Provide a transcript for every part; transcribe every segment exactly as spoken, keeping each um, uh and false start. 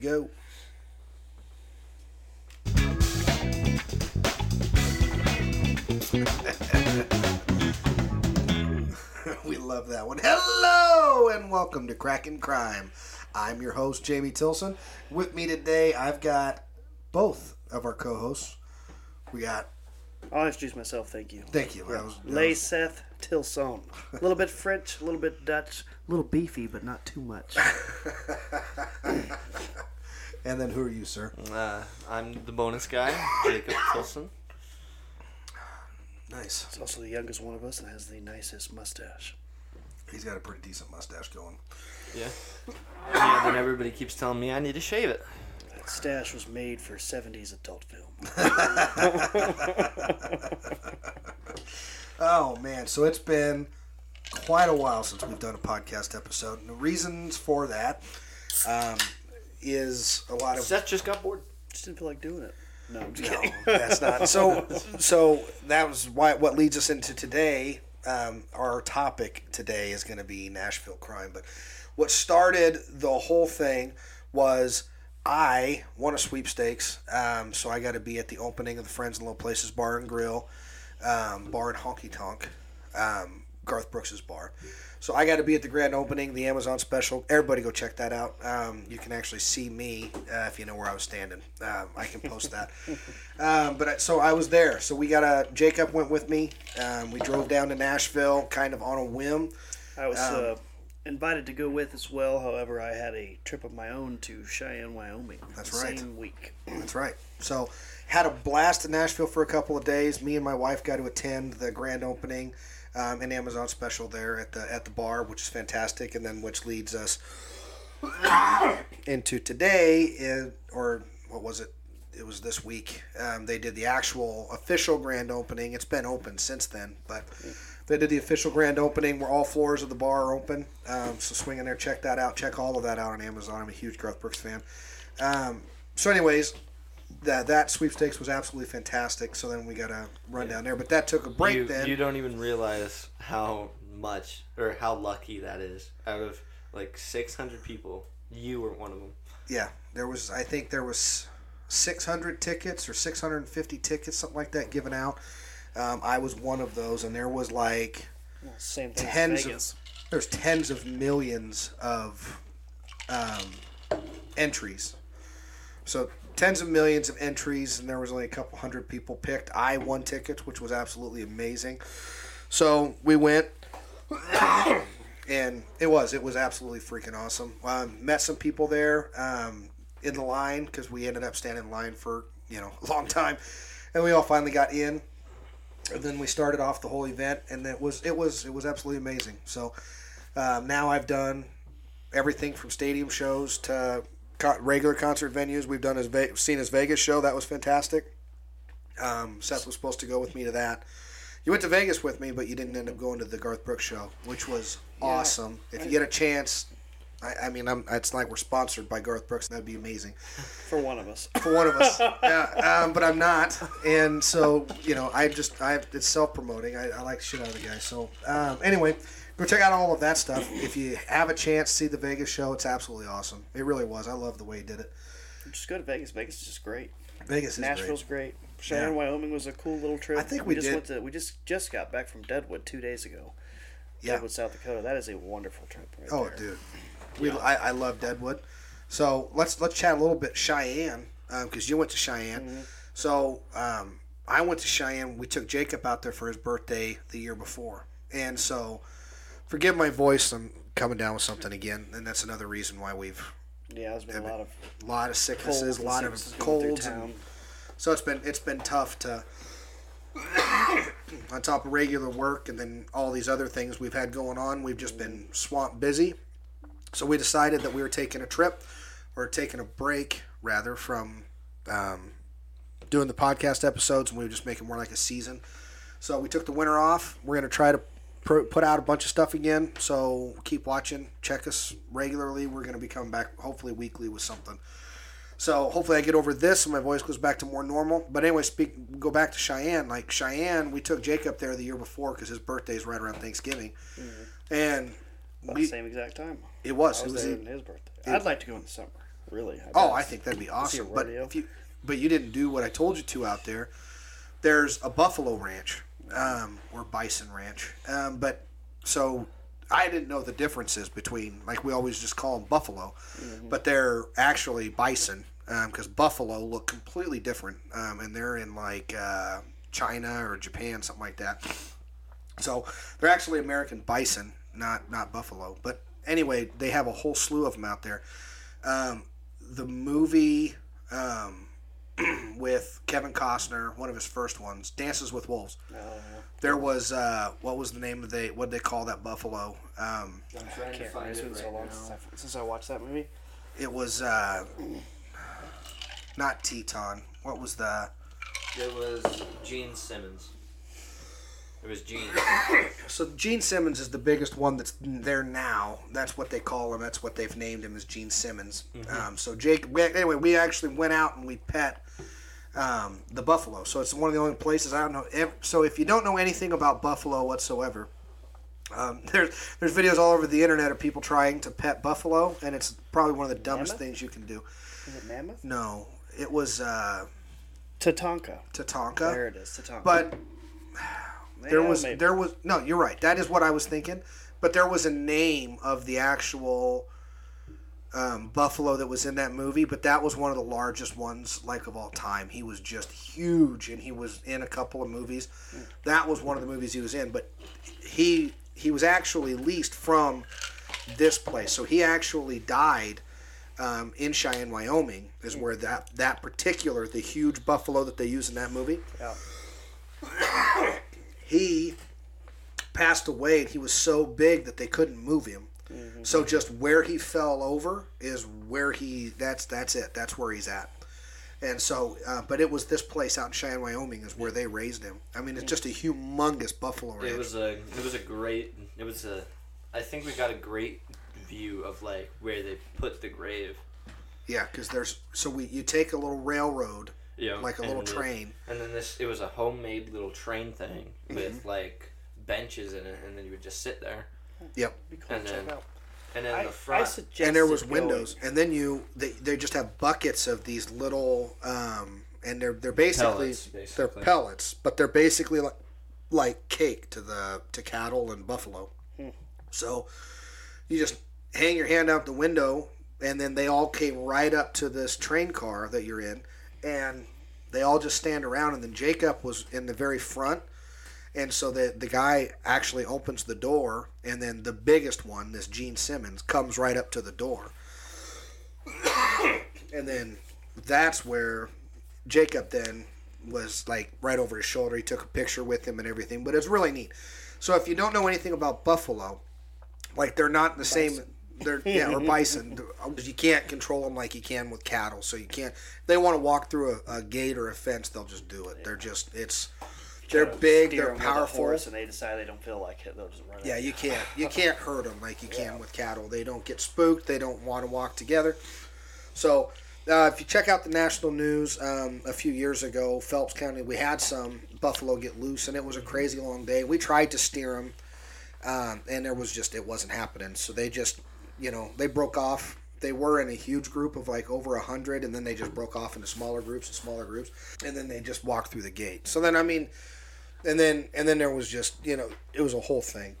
Go. We love that one. Hello and welcome to Crackin' Crime. I'm your host, Jamie Tilson. With me today, I've got both of our co-hosts. We got... I'll introduce myself, thank you. Thank you. I was, I Lay was... Seth Tilson. A little bit French, a little bit Dutch, a little beefy, but not too much. And then who are you, sir? Uh, I'm the bonus guy, Jacob Tilson. Nice. He's also the youngest one of us and has the nicest mustache. He's got a pretty decent mustache going. Yeah. Yeah, then everybody keeps telling me I need to shave it. That stash was made for seventies adult film. Oh, man. So it's been quite a while since we've done a podcast episode. And the reasons for that um, is a lot of... Seth just got bored. Just didn't feel like doing it. No, I'm just No, kidding. that's not. So, so that was why. What leads us into today. Um, our topic today is going to be Nashville crime. But what started the whole thing was I won a sweepstakes. Um, so I got to be at the opening of the Friends and Low Places Bar and Grill, um, bar and honky tonk, um, Garth Brooks's bar. So I got to be at the grand opening, the Amazon special. Everybody go check that out. Um, you can actually see me uh, if you know where I was standing. Um, I can post that. um, but I, so I was there. So we got a Jacob went with me. Um, we drove down to Nashville kind of on a whim. I was Um, uh, invited to go with as well. However, I had a trip of my own to Cheyenne, Wyoming. That's the right. Same week. That's right. So had a blast in Nashville for a couple of days. Me and my wife got to attend the grand opening. Um, an Amazon special there at the at the bar, which is fantastic, and then which leads us into today, is, or what was it? It was this week. Um, they did the actual official grand opening. It's been open since then, but they did the official grand opening where all floors of the bar are open. Um, so swing in there, check that out. Check all of that out on Amazon. I'm a huge Garth Brooks fan. Um, so anyways, that that sweepstakes was absolutely fantastic. So then we got to run Yeah. down there. But that took a break you, then. You don't even realize how much, or how lucky that is. Out of like six hundred people, you were one of them. Yeah, there was, I think there was six hundred tickets or six hundred fifty tickets, something like that, given out. Um, I was one of those, and there was like Well, same thing tens as Vegas. of, there's tens of millions of um, entries. So tens of millions of entries, and there was only a couple hundred people picked. I won tickets, which was absolutely amazing. So we went, and it was it was absolutely freaking awesome. Um, met some people there um, in the line because we ended up standing in line for you know a long time, and we all finally got in. And then we started off the whole event, and it was it was it was absolutely amazing. So um, now I've done everything from stadium shows to regular concert venues. We've done his Ve- seen his Vegas show. That was fantastic. Um, Seth was supposed to go with me to that. You went to Vegas with me, but you didn't end up going to the Garth Brooks show, which was Yeah. awesome. If you get a chance, I, I mean, I'm, it's like we're sponsored by Garth Brooks. That'd be amazing For one of us. for one of us. yeah, um, but I'm not, and so you know, I just I it's self promoting. I, I like the shit out of the guy. So um, anyway. Go check out all of that stuff. If you have a chance to see the Vegas show, it's absolutely awesome. It really was. I love the way he did it. Just go to Vegas. Vegas is just great. Vegas is Nashville's great. great. Cheyenne, Yeah. Wyoming was a cool little trip. I think we just did. Went to, we just just got back from Deadwood two days ago. Yeah. Deadwood, South Dakota. That is a wonderful trip. Right Oh, there. dude, we Yeah. I, I love Deadwood. So let's let's chat a little bit Cheyenne because um, you went to Cheyenne. Mm-hmm. So um, I went to Cheyenne. We took Jacob out there for his birthday the year before, and so forgive my voice. I'm coming down with something again, and that's another reason why we've Yeah, there's been a lot of a lot of sicknesses, colds a and lot of sicknesses going through colds, town. and so it's been it's been tough to on top of regular work and then all these other things we've had going on. We've just been swamped busy. So we decided that we were taking a trip or taking a break rather from um, doing the podcast episodes, and we would just make it more like a season. So we took the winter off. We're going to try to pr- put out a bunch of stuff again. So keep watching. Check us regularly. We're going to be coming back hopefully weekly with something. So hopefully I get over this and my voice goes back to more normal. But anyway, speak go back to Cheyenne. Like Cheyenne, we took Jacob there the year before because his birthday is right around Thanksgiving. Mm-hmm. And About we, the same exact time. it was. I was it was there the, on his birthday. it- I'd like to go in the summer. Really? I Oh, bet. I think that'd be see a awesome. But rodeo? if you, but you didn't do what I told you to out there. There's a buffalo ranch, um, or bison ranch. Um, but so I didn't know the differences between, like we always just call them buffalo, Mm-hmm. but they're actually bison because buffalo look completely different, um, and they're in like uh, China or Japan, something like that. So they're actually American bison, not not buffalo. But anyway, they have a whole slew of them out there. Um, the movie um, with Kevin Costner, one of his first ones, Dances with Wolves. Oh, There was uh, what was the name of the what did they call that buffalo? Um, I'm I trying to can't find remember. It's it been right so long now. since I, since I watched that movie. it was uh, not Teton. What was the? It was Gene Simmons. It was Gene. So Gene Simmons is the biggest one that's there now. That's what they call him. That's what they've named him, as Gene Simmons. Mm-hmm. Um, so Jake. We, anyway, we actually went out and we pet um, the buffalo. So it's one of the only places I don't know. If, so if you don't know anything about buffalo whatsoever, um, there's there's videos all over the internet of people trying to pet buffalo, and it's probably one of the dumbest Mammoth? things you can do. Is it Mammoth? No, it was uh, Tatanka. Tatanka. There it is, Tatanka. But there Yeah, was maybe. there was no, you're right. That is what I was thinking. But there was a name of the actual um, buffalo that was in that movie. But that was one of the largest ones, like of all time. He was just huge, and he was in a couple of movies. That was one of the movies he was in. But he he was actually leased from this place, so he actually died. Um, in Cheyenne, Wyoming, is where that that particular the huge buffalo that they use in that movie. Yeah. He passed away, and he was so big that they couldn't move him. Mm-hmm. So just where he fell over is where he. That's that's it. That's where he's at. And so, uh, but it was this place out in Cheyenne, Wyoming, is where they raised him. I mean, it's just a humongous buffalo ranch. It was a. It was a great. It was a. I think we got a great view of like where they put the grave. Yeah, because there's so we you take a little railroad, Yeah. like a and little it- train. And then this, it was a homemade little train thing Mm-hmm. with like benches in it, and then you would just sit there. Yep. Be cool And to check then- out. And then I, the I front. suggest And there was going- windows, and then you they, they just have buckets of these little, um, and they're they're basically, Pellets, they're basically. pellets, but they're basically like like cake to the to cattle and buffalo. So you just hang your hand out the window, and then they all came right up to this train car that you're in, and they all just stand around, and then Jacob was in the very front. And so the the guy actually opens the door, and then the biggest one, this Gene Simmons, comes right up to the door. And then that's where Jacob then was like right over his shoulder. He took a picture with him and everything. But it's really neat. So if you don't know anything about buffalo, like they're not the same. They're yeah, or bison. You can't control them like you can with cattle. So you can't. If they want to walk through a, a gate or a fence, they'll just do it. They're just it's. They're Try to big. steer They're 'em with a powerful. horse and they decide they don't feel like it, they'll just run. Yeah, it. you can't you can't hurt them like you can with cattle. They don't get spooked. They don't want to walk together. So, uh, if you check out the national news, um, a few years ago, Phelps County, we had some buffalo get loose, and it was a crazy long day. We tried to steer them, um, and there was just it wasn't happening. So they just, you know, they broke off. They were in a huge group of like over a hundred, and then they just broke off into smaller groups and smaller groups, and then they just walked through the gate. So then, I mean. And then, and then there was just, you know, it was a whole thing.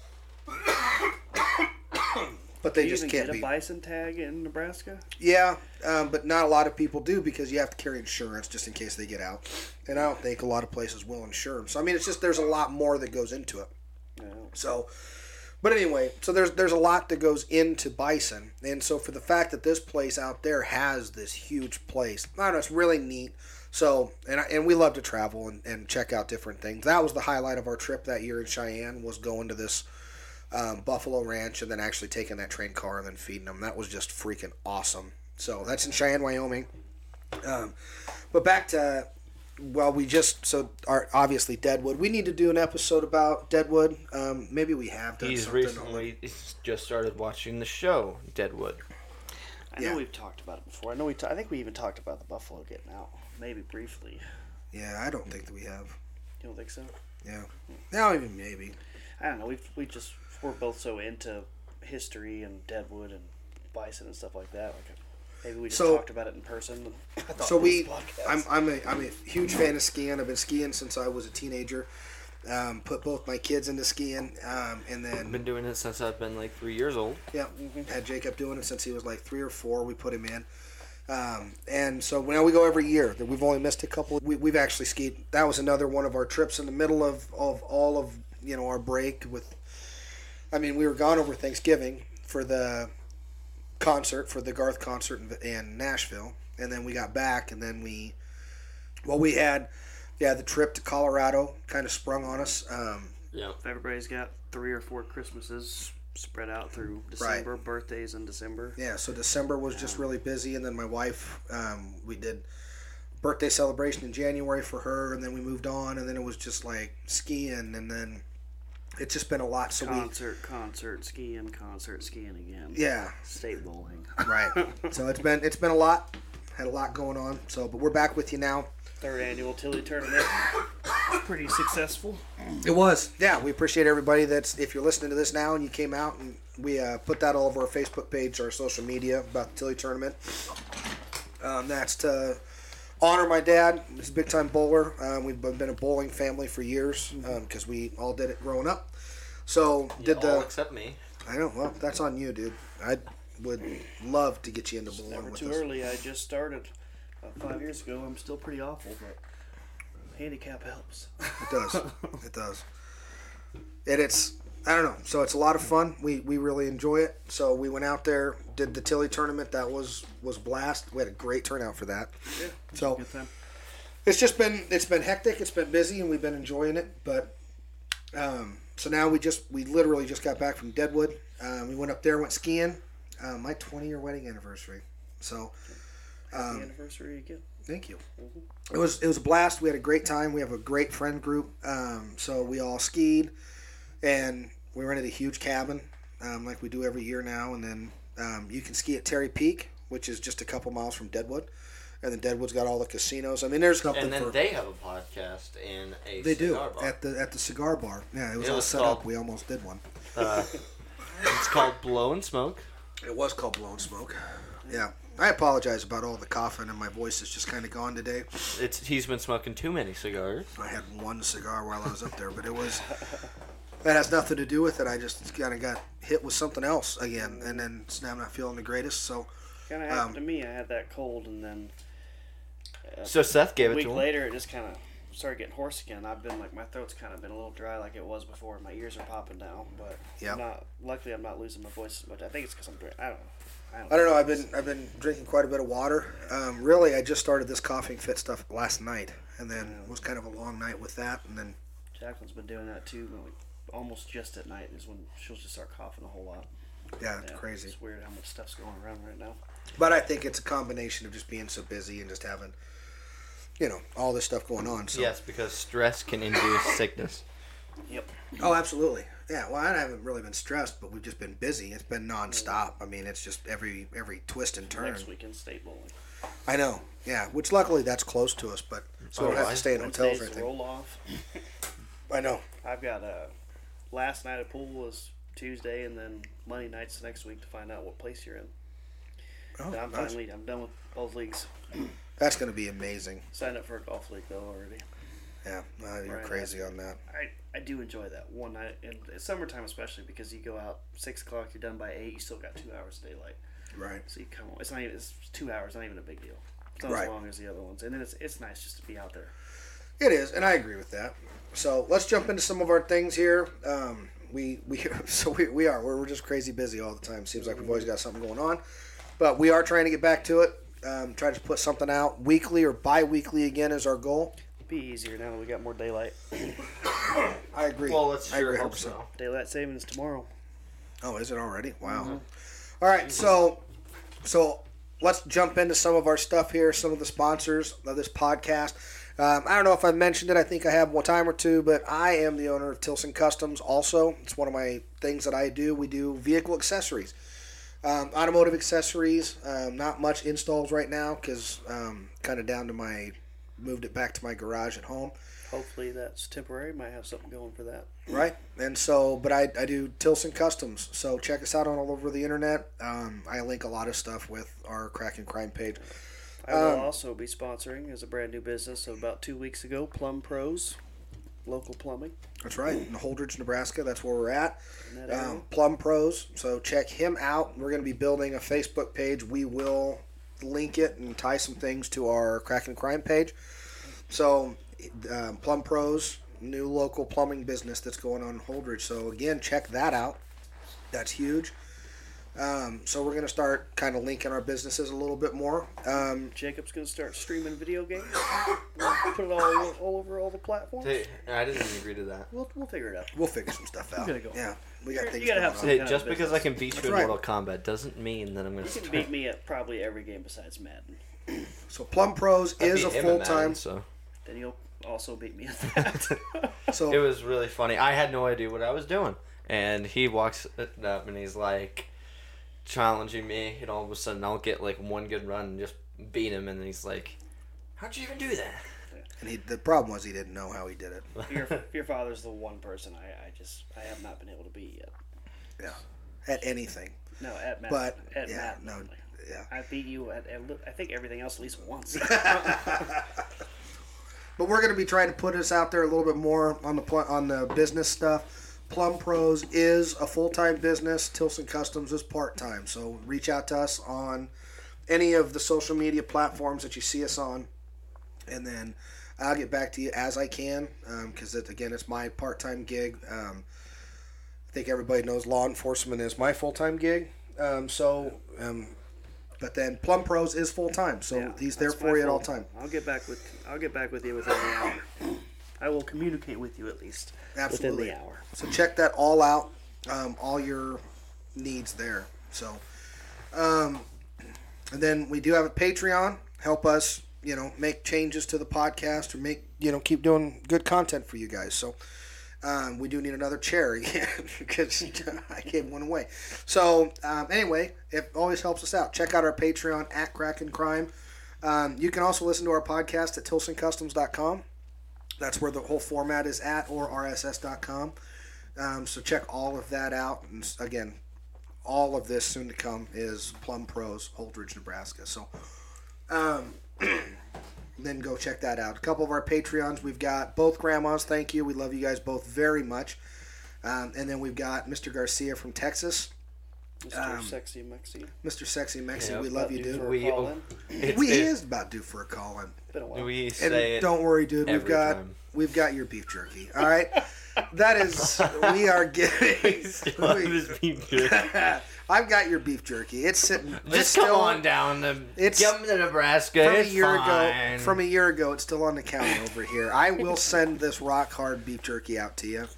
But they Do you just even can't get a be. bison tag in Nebraska? Yeah, um, but not a lot of people do because you have to carry insurance just in case they get out. And I don't think a lot of places will insure them. So I mean, it's just there's a lot more that goes into it. No. So, but anyway, so there's there's a lot that goes into bison, and so for the fact that this place out there has this huge place, I don't know, it's really neat. So, and I, and we love to travel and, and check out different things. That was the highlight of our trip that year in Cheyenne, was going to this um, buffalo ranch and then actually taking that train car and then feeding them. That was just freaking awesome. So that's in Cheyenne, Wyoming. Um, but back to, well, we just, so our, obviously Deadwood. We need to do an episode about Deadwood. Um, maybe we have done He's something. recently just started watching the show Deadwood. I Yeah. know we've talked about it before. I know we. Ta- I think we even talked about the buffalo getting out, maybe briefly. Yeah, I don't think that we have. You don't think so? Yeah. No, even maybe. I don't know. We we just we're both so into history and Deadwood and bison and stuff like that. Like, Maybe we just So- talked about it in person. I thought So it was we, a podcast. I'm I'm a I'm a huge fan of skiing. I've been skiing since I was a teenager. Um, put both my kids into skiing, um, and I've then been doing it since I've been like three years old. yeah, had Jacob doing it since he was like three or four. We put him in, um, and so now we go every year. We've only missed a couple. We, we've actually skied. That was another one of our trips in the middle of, of all of you know our break. With, I mean, we were gone over Thanksgiving for the concert for the Garth concert in, in Nashville, and then we got back, and then we, well, we had. Yeah, the trip to Colorado kind of sprung on us. Um, Yeah. If everybody's got three or four Christmases spread out through December, birthdays in December. yeah, so December was just really busy, and then my wife, um, we did birthday celebration in January for her, and then we moved on, and then it was just like skiing, and then it's just been a lot. So Concert, concert, skiing, concert, skiing again. we, yeah, State bowling. right. So it's been it's been a lot, had a lot going on. So, but we're back with you now. Third annual Tilly tournament. Pretty successful. It was. Yeah, we appreciate everybody that's, if you're listening to this now and you came out, and we uh, put that all over our Facebook page, our social media about the Tilly tournament. Um, that's to honor my dad. He's a big time bowler. Um, we've been a bowling family for years because um, we all did it growing up. So did all the. except me. I know. Well, that's on you, dude. I would love to get you into bowling Never with too us. early. I just started about five years ago. I'm still pretty awful, but handicap helps. It does. It does. And it's, I don't know. So it's a lot of fun. We we really enjoy it. So we went out there, did the Tilly tournament. That was was a blast. We had a great turnout for that. Yeah. So Good time. it's just been it's been hectic. It's been busy, and we've been enjoying it. But um, so now we just we literally just got back from Deadwood. Um, we went up there, went skiing. Uh, my twenty year wedding anniversary. So. Happy Um, anniversary again. Thank you. It was it was a blast. We had a great time. We have a great friend group. Um, so we all skied, and we rented a huge cabin, um, like we do every year now. And then um, you can ski at Terry Peak, which is just a couple miles from Deadwood. And then Deadwood's got all the casinos. I mean, there's something And then for they have a podcast and a they do cigar bar. at the at the cigar bar. Yeah, it was It all was set called- up. We almost did one. Uh, it's called Blow and Smoke. It was called Blown Smoke. Yeah. I apologize about all the coughing, and my voice is just kind of gone today. It's he's been smoking too many cigars. I had one cigar while I was up there, but it was that has nothing to do with it. I just kind of got hit with something else again, and then so now I'm not feeling the greatest. So Kind of happened Um, to me. I had that cold, and then uh, So Seth gave a it week to him. later, it just kind of started getting hoarse again. I've been like, my throat's kind of been a little dry like it was before. My ears are popping down, but Yep. I'm not. Luckily, I'm not losing my voice as much. I think it's because I'm drinking. I don't know. I don't know. I've been I've been drinking quite a bit of water. Um, really, I just started this coughing fit stuff last night, and then it was kind of a long night with that, and then Jacqueline's been doing that too. But like, almost just at night is when she'll just start coughing a whole lot. yeah, it's Yeah, crazy. It's weird how much stuff's going around right now. But I think it's a combination of just being so busy and just having, you know, all this stuff going on. So. Yes, because stress can induce sickness. Yep. Oh, absolutely. Yeah. Well, I haven't really been stressed, but we've just been busy. It's been nonstop. I mean, it's just every every twist and turn. Next weekend, state bowling. I know. Yeah. Which luckily that's close to us, but so we don't have to stay in hotels or Wednesday's anything. roll off. I know. I've got a last night of pool was Tuesday, and then Monday night's the next week to find out what place you're in. Oh, And I'm nice. finally I'm done with both leagues. That's going to be amazing. Signed up for a golf league though already. Yeah. Uh, you're Right. crazy on that. I, I do enjoy that one night, and it's summertime especially because you go out six o'clock, you're done by eight, you still got two hours of daylight. Right. So you come home. It's not even it's two hours, not even a big deal. It's not Right. as long as the other ones, and then it's it's nice just to be out there. It is, and I agree with that. So let's jump into some of our things here. Um, we we so we, we are we're, we're just crazy busy all the time. Seems like we've always got something going on, but we are trying to get back to it. Um, try to put something out weekly or bi-weekly again is our goal. It'll be easier now that we got more daylight. I agree. Well, let's I sure agree hope one hundred percent. so. Daylight savings tomorrow. Oh, is it already? Wow. All right, so so let's jump into some of our stuff here. Some of the sponsors of this podcast. Um, I don't know if I mentioned it. I think I have one time or two, but I am the owner of Tilson Customs. Also, it's one of my things that I do. We do vehicle accessories, um, automotive accessories. Um, not much installs right now because um, kind of down to my moved it back to my garage at home. Hopefully that's temporary. Might have something going for that. Right. And so, but I, I do Tilson Customs. So check us out on all over the internet. Um, I link a lot of stuff with our Crack and Crime page. I will Um, also be sponsoring as a brand new business so about two weeks ago, Plum Pros, local plumbing. That's right. In Holdridge, Nebraska. That's where we're at. In that area. Um, Plum Pros. So check him out. We're going to be building a Facebook page. We will link it and tie some things to our Crack and Crime page. So um, Plum Pros, new local plumbing business that's going on in Holdridge. So again, check that out. That's huge. Um, so we're going to start kind of linking our businesses a little bit more. Um, Jacob's going to start streaming video games. We'll put it all, all over all the platforms. Hey, I didn't even agree to that. We'll, we'll figure it out. we'll figure some stuff out. gotta go. Yeah, we got You things gotta going have on. some- Hey, kind of just because I can beat you That's in right. Mortal Kombat doesn't mean that I'm going to You can start. beat me at probably every game besides Madden. So Plum Pros I is beat a him in full time. Madden, so. Then you'll also beat me at that. So It was really funny. I had no idea what I was doing. And he walks up and he's like challenging me. And all of a sudden I'll get like one good run and just beat him. And then he's like, how'd you even do that? and he, the problem was he didn't know how he did it. your, your father's the one person I, I just I have not been able to beat yet. Yeah, at anything. No, at Madden. But at yeah, Madden no, only. yeah. I beat you at, at I think everything else at least once. But we're going to be trying to put us out there a little bit more on the pl- on the business stuff. Plum Pros is a full time business. Tilson Customs is part time. So reach out to us on any of the social media platforms that you see us on, and then I'll get back to you as I can because it, again, it's my part time gig. Um, I think everybody knows law enforcement is my full time gig. Um, so. Um, But then Plum Pros is full time, so Yeah, he's there that's for my you at all fault. time. I'll get back with I'll get back with you within the hour. I will communicate with you at least Absolutely. within the hour. So check that all out, um, all your needs there. So, um, and then we do have a Patreon. Help us, you know, make changes to the podcast or make, you know, keep doing good content for you guys. So, um, we do need another chair again because I gave one away. So, um, anyway, it always helps us out. Check out our Patreon at Crack and Crime. Um, you can also listen to our podcast at tilson customs dot com. That's where the whole format is at, or R S S dot com. Um, so check all of that out. And again, all of this soon to come is Plum Pros, Holdridge, Nebraska. So um, then go check that out. A couple of our Patreons. We've got both grandmas. Thank you. We love you guys both very much. Um, and then we've got Mister Garcia from Texas. Mister Um, Sexy Mexi. Mister Sexy Mexi, Yeah, we love About you, due dude. for a We- call-in. It's, We it- is about due for a call in. Been a while. We And say it. don't worry, dude. We've every got time. we've got your beef jerky. All right, that is we are getting. Still on this beef jerky. I've got your beef jerky. It's sitting. Just it's come still, on down to it's- come to Nebraska. From a It's year fine. ago. From a year ago, it's still on the counter over here. I will send this rock hard beef jerky out to you,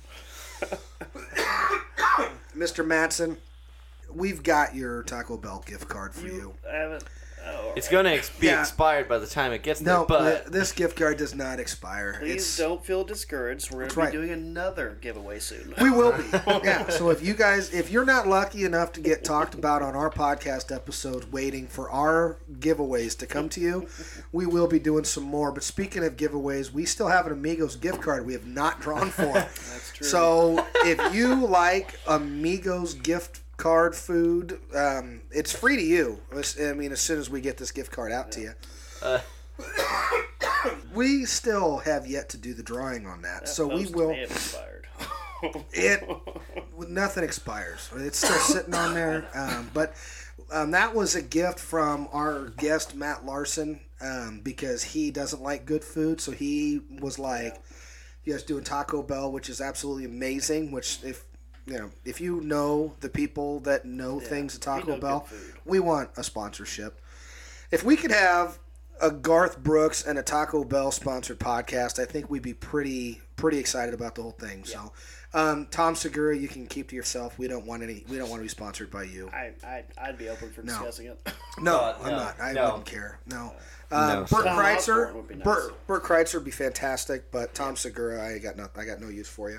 Mister Matson. We've got your Taco Bell gift card for you. You haven't. Oh, It's gonna ex- be Yeah. expired by the time it gets there, No, but th- this gift card does not expire. Please it's, don't feel discouraged. We're going That's to be right. doing another giveaway soon. We will be. Yeah. So if you guys, if you're not lucky enough to get talked about on our podcast episodes, waiting for our giveaways to come to you, we will be doing some more. But speaking of giveaways, we still have an Amigos gift card we have not drawn for. That's true. So if you like Amigos gift card food, um, it's free to you. I mean, as soon as we get this gift card out to you. uh, We still have yet to do the drawing on that, That so we post will. may have expired. It nothing expires. It's still sitting on there. Um, but um, that was a gift from our guest Matt Larson um, because he doesn't like good food, so he was like, "You guys doing Taco Bell, which is absolutely amazing." Which if you know, if you know the people that know Yeah, things at we Taco know Bell, good food. we want a sponsorship. If we could have a Garth Brooks and a Taco Bell sponsored podcast, I think we'd be pretty pretty excited about the whole thing. So, um, Tom Segura, you can keep to yourself. We don't want any. We don't want to be sponsored by you. I, I, I'd be open for No. discussing it. No, Uh, I'm no, not. I no. wouldn't care. No. Uh, No, Bert sir. Tom Kreitzer, Osborne would be nice. Bert, Bert Kreitzer would be fantastic, but Tom Segura, I got no, I got no use for you.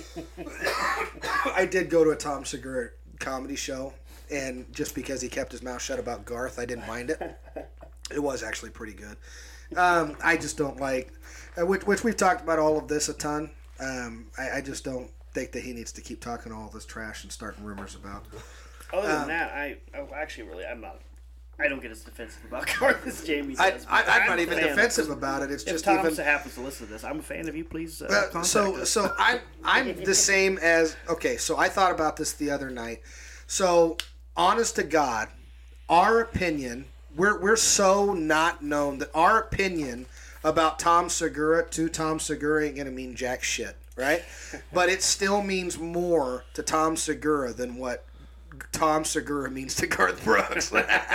I did go to a Tom Segura comedy show, and just because he kept his mouth shut about Garth, I didn't mind it. It was actually pretty good. Um, I just don't like, uh, which, which we've talked about all of this a ton. Um, I, I just don't think that he needs to keep talking all this trash and starting rumors about. Other than Um, that, I oh, actually really I'm not. I don't get as defensive about Garth as Jamie I, does. I, but I'm I'm not a even fan. defensive about it. It's If just Tom even. happens to listen to this, I'm a fan of you. Please uh, Uh, contact so us. so I'm I'm the same as okay. So I thought about this the other night. So honest to God, our opinion we're we're so not known that our opinion about Tom Segura to Tom Segura ain't gonna mean jack shit, right? But it still means more to Tom Segura than what Tom Segura means to Garth Brooks.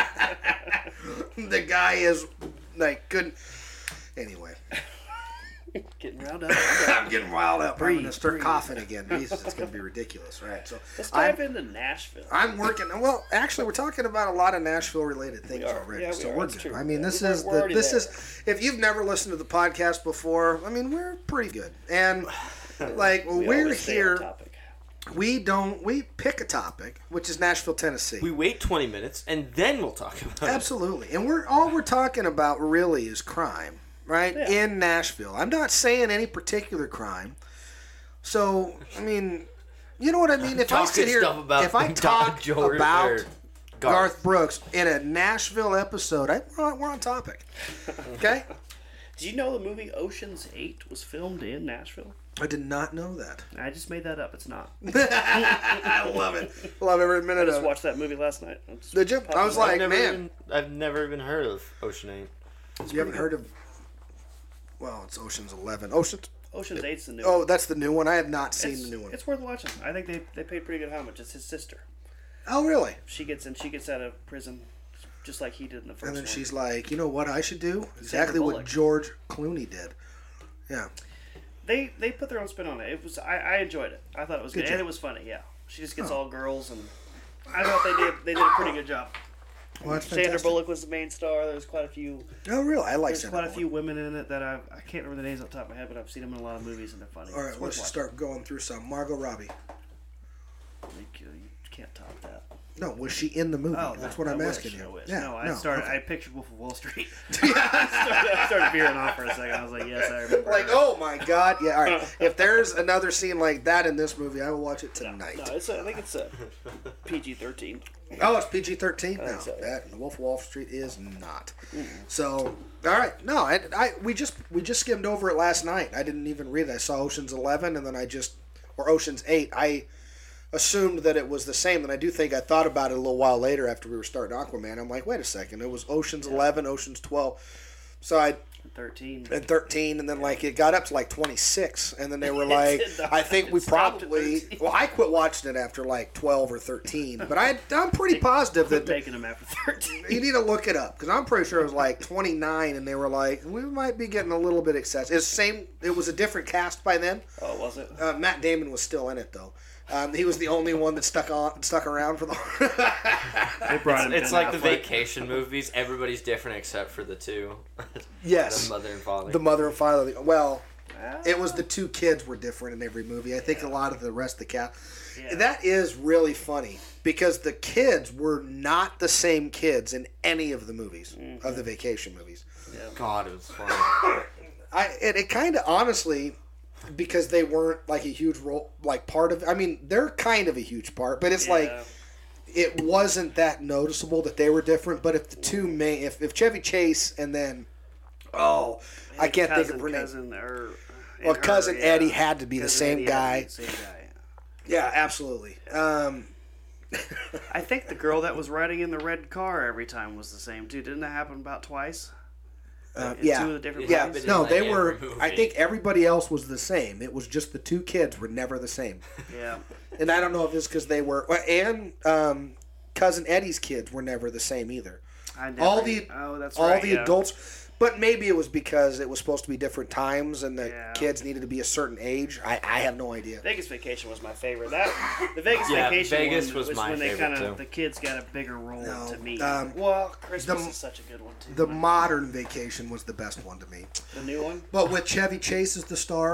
The guy is like good. Anyway. Getting round up. I'm getting wild up. I'm Breathe, going to start breathe. coughing again. Jesus, it's going to be ridiculous, right? So Let's I'm, dive into Nashville. I'm working. Well, actually, we're talking about a lot of Nashville-related things We are. already, Yeah, we so are. we're That's good. true. I mean, Yeah, this we're- is we're the, already this there. is. If you've never listened to the podcast before, I mean, we're pretty good, and like We we're always stay on here. topic. We don't. We pick a topic, which is Nashville, Tennessee. We wait twenty minutes and then we'll talk about it. Absolutely. And we're all we're talking about really is crime, right? Yeah. In Nashville. I'm not saying any particular crime. So, I mean, you know what I mean? If I Talking sit here, stuff about if I Don talk George- about or Garth. Garth. Brooks in a Nashville episode, I, we're, on, we're on topic. Okay? Did you know the movie Ocean's Eight was filmed in Nashville? I did not know that. I just made that up. It's not. I love it. Love every I minute just of it. watched that movie last night. I'm just Did you? popping I was it like, I've never man. even, I've never even heard of Ocean Eight. You haven't heard of. Well, it's Ocean's Eleven. Ocean's. Ocean's Eight's the new Oh, one. that's the new one. I have not seen It's, the new one. it's worth watching. I think they, they paid pretty good homage. It's his sister. Oh, really? She gets in. She gets out of prison, just like he did in the first And then one. she's like, you know what I should do? Exactly what Bullock. George Clooney did. Yeah. They they put their own spin on it. It was I, I enjoyed it. I thought it was Good good, job. and it was funny. Yeah, she just gets Oh. all girls, and I thought they did they did a pretty good job. Well, that's Sandra fantastic. Bullock was the main star. There was quite a few. Oh, really? I like There's Sandra quite a Bullock. few women in it that I I can't remember the names off the top of my head, but I've seen them in a lot of movies and they're funny. All right, It's let's worth just watching. start going through some. Margot Robbie. You, you can't top that. No, was she in the movie? Oh, That's no, what I I'm wish, asking I you. wish. Yeah, no, I no, started. okay. I pictured Wolf of Wall Street. I, started, I started veering off for a second. I was like, yes, I remember. Like, her. oh my God. Yeah, all right. If there's another scene like that in this movie, I will watch it no, tonight. no, it's a, I think it's a P G thirteen. Oh, it's P G thirteen? No, think so, yeah. that Wolf of Wall Street is not. So, all right. No, I, I we just we just skimmed over it last night. I didn't even read it. I saw Ocean's eleven, and then I just, or Ocean's eight. I assumed that it was the same, and I do think I thought about it a little while later after we were starting Aquaman. I'm like, wait a second. It was Ocean's eleven, Ocean's twelve. So I Thirteen. and thirteen, and then like it got up to like twenty-six, and then they were It like, did not. I think we It stopped at probably. thirteen. Well, I quit watching it after like twelve or thirteen, but I I'm pretty positive Quit that making them after thirteen. you need to look it up because I'm pretty sure it was like twenty-nine, and they were like, we might be getting a little bit excessive. It's same. It was a different cast by then. Oh, was it? Uh, Matt Damon was still in it though. Um, he was the only one that stuck on stuck around for the. They brought him It's Ben like the Affleck. vacation movies. Everybody's different except for the two. Yes, The mother and father. the mother and father. Well, Ah, it was the two kids were different in every movie. I think a lot of the rest of the cast. yeah. That is really funny because the kids were not the same kids in any of the movies Mm-hmm. of the vacation movies. God, it was funny. I it, it kind of honestly because they weren't like a huge role like part of. I mean, they're kind of a huge part, but it's like Yeah. it wasn't that noticeable that they were different. But if the two main, if if Chevy Chase and then oh, I can't cousin, think of her name. cousin, Or, Well, her, cousin yeah. Eddie had to be the Cousin same Eddie had to guy. be the Same guy. Yeah, absolutely. Um, I think the girl that was riding in the red car every time was the same too. Didn't that happen about twice? uh, In yeah, two of the different yeah. movies? No, Like they every were. movie. I think everybody else was the same. It was just the two kids were never the same. Yeah. And I don't know if it's because they were, and um, cousin Eddie's kids were never the same either. I never, All the oh, that's all right, the yeah. adults, but maybe it was because it was supposed to be different times and the Yeah. kids needed to be a certain age. I, I have no idea. Vegas Vacation was my favorite. That the Vegas Yeah, Vacation Vegas one was was my when they favorite, kind too. of the kids got a bigger role No, to me. um, well, Christmas the- is such a good one too. The modern vacation was the best one to me. The new one. But with Chevy Chase as the star,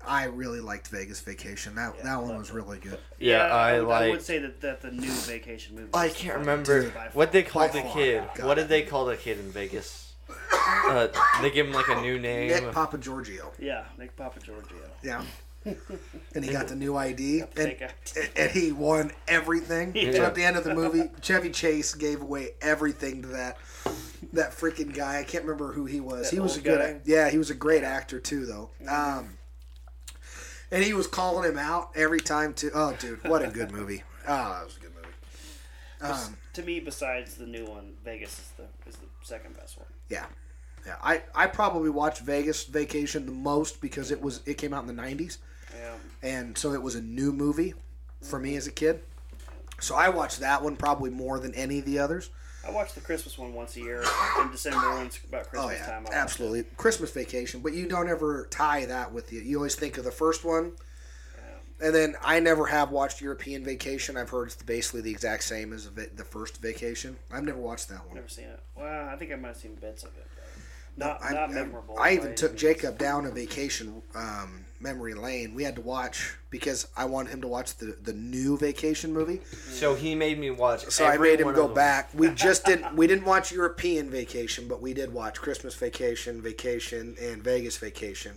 I really liked Vegas Vacation. That Yeah, that one loved was it. really good. Yeah, I would, I like- would say that, that the new Vacation movie. I is can't the remember best by what far. they called By the far. kid. God. What did they call the kid in Vegas? Uh, they give him like a new name. Nick Papa Giorgio. Yeah, Nick Papa Giorgio. Yeah. And he got the new I D, and, fake I D. and he won everything. So Yeah. at the end of the movie, Chevy Chase gave away everything to that that freaking guy. I can't remember who he was. That he was a old good, guy? yeah, he was a great actor too, though. Um, and he was calling him out every time too. Oh, dude, what a good movie! Oh, that was a good movie. Um, To me, besides the new one, Vegas is the is the second best one. yeah, yeah. I, I probably watched Vegas Vacation the most because it was it came out in the nineties. Yeah. And so it was a new movie for me as a kid. So I watched that one probably more than any of the others. I watch the Christmas one once a year. In December, when it's about Christmas Oh yeah, time. I watch absolutely. Christmas Vacation, but you don't ever tie that with you. You always think of the first one. it. Yeah. And then I never have watched European Vacation. I've heard it's basically the exact same as the va- the first Vacation. I've never watched that one. Never seen it. Well, I think I might have seen bits of it. But not I, not I- memorable. I by even any took means. Jacob down a vacation um, memory lane. We had to watch because I wanted him to watch the, the new Vacation movie. So he made me watch. So I every made him one go of them. back. We just didn't. We didn't watch European Vacation, but we did watch Christmas Vacation, Vacation, and Vegas Vacation.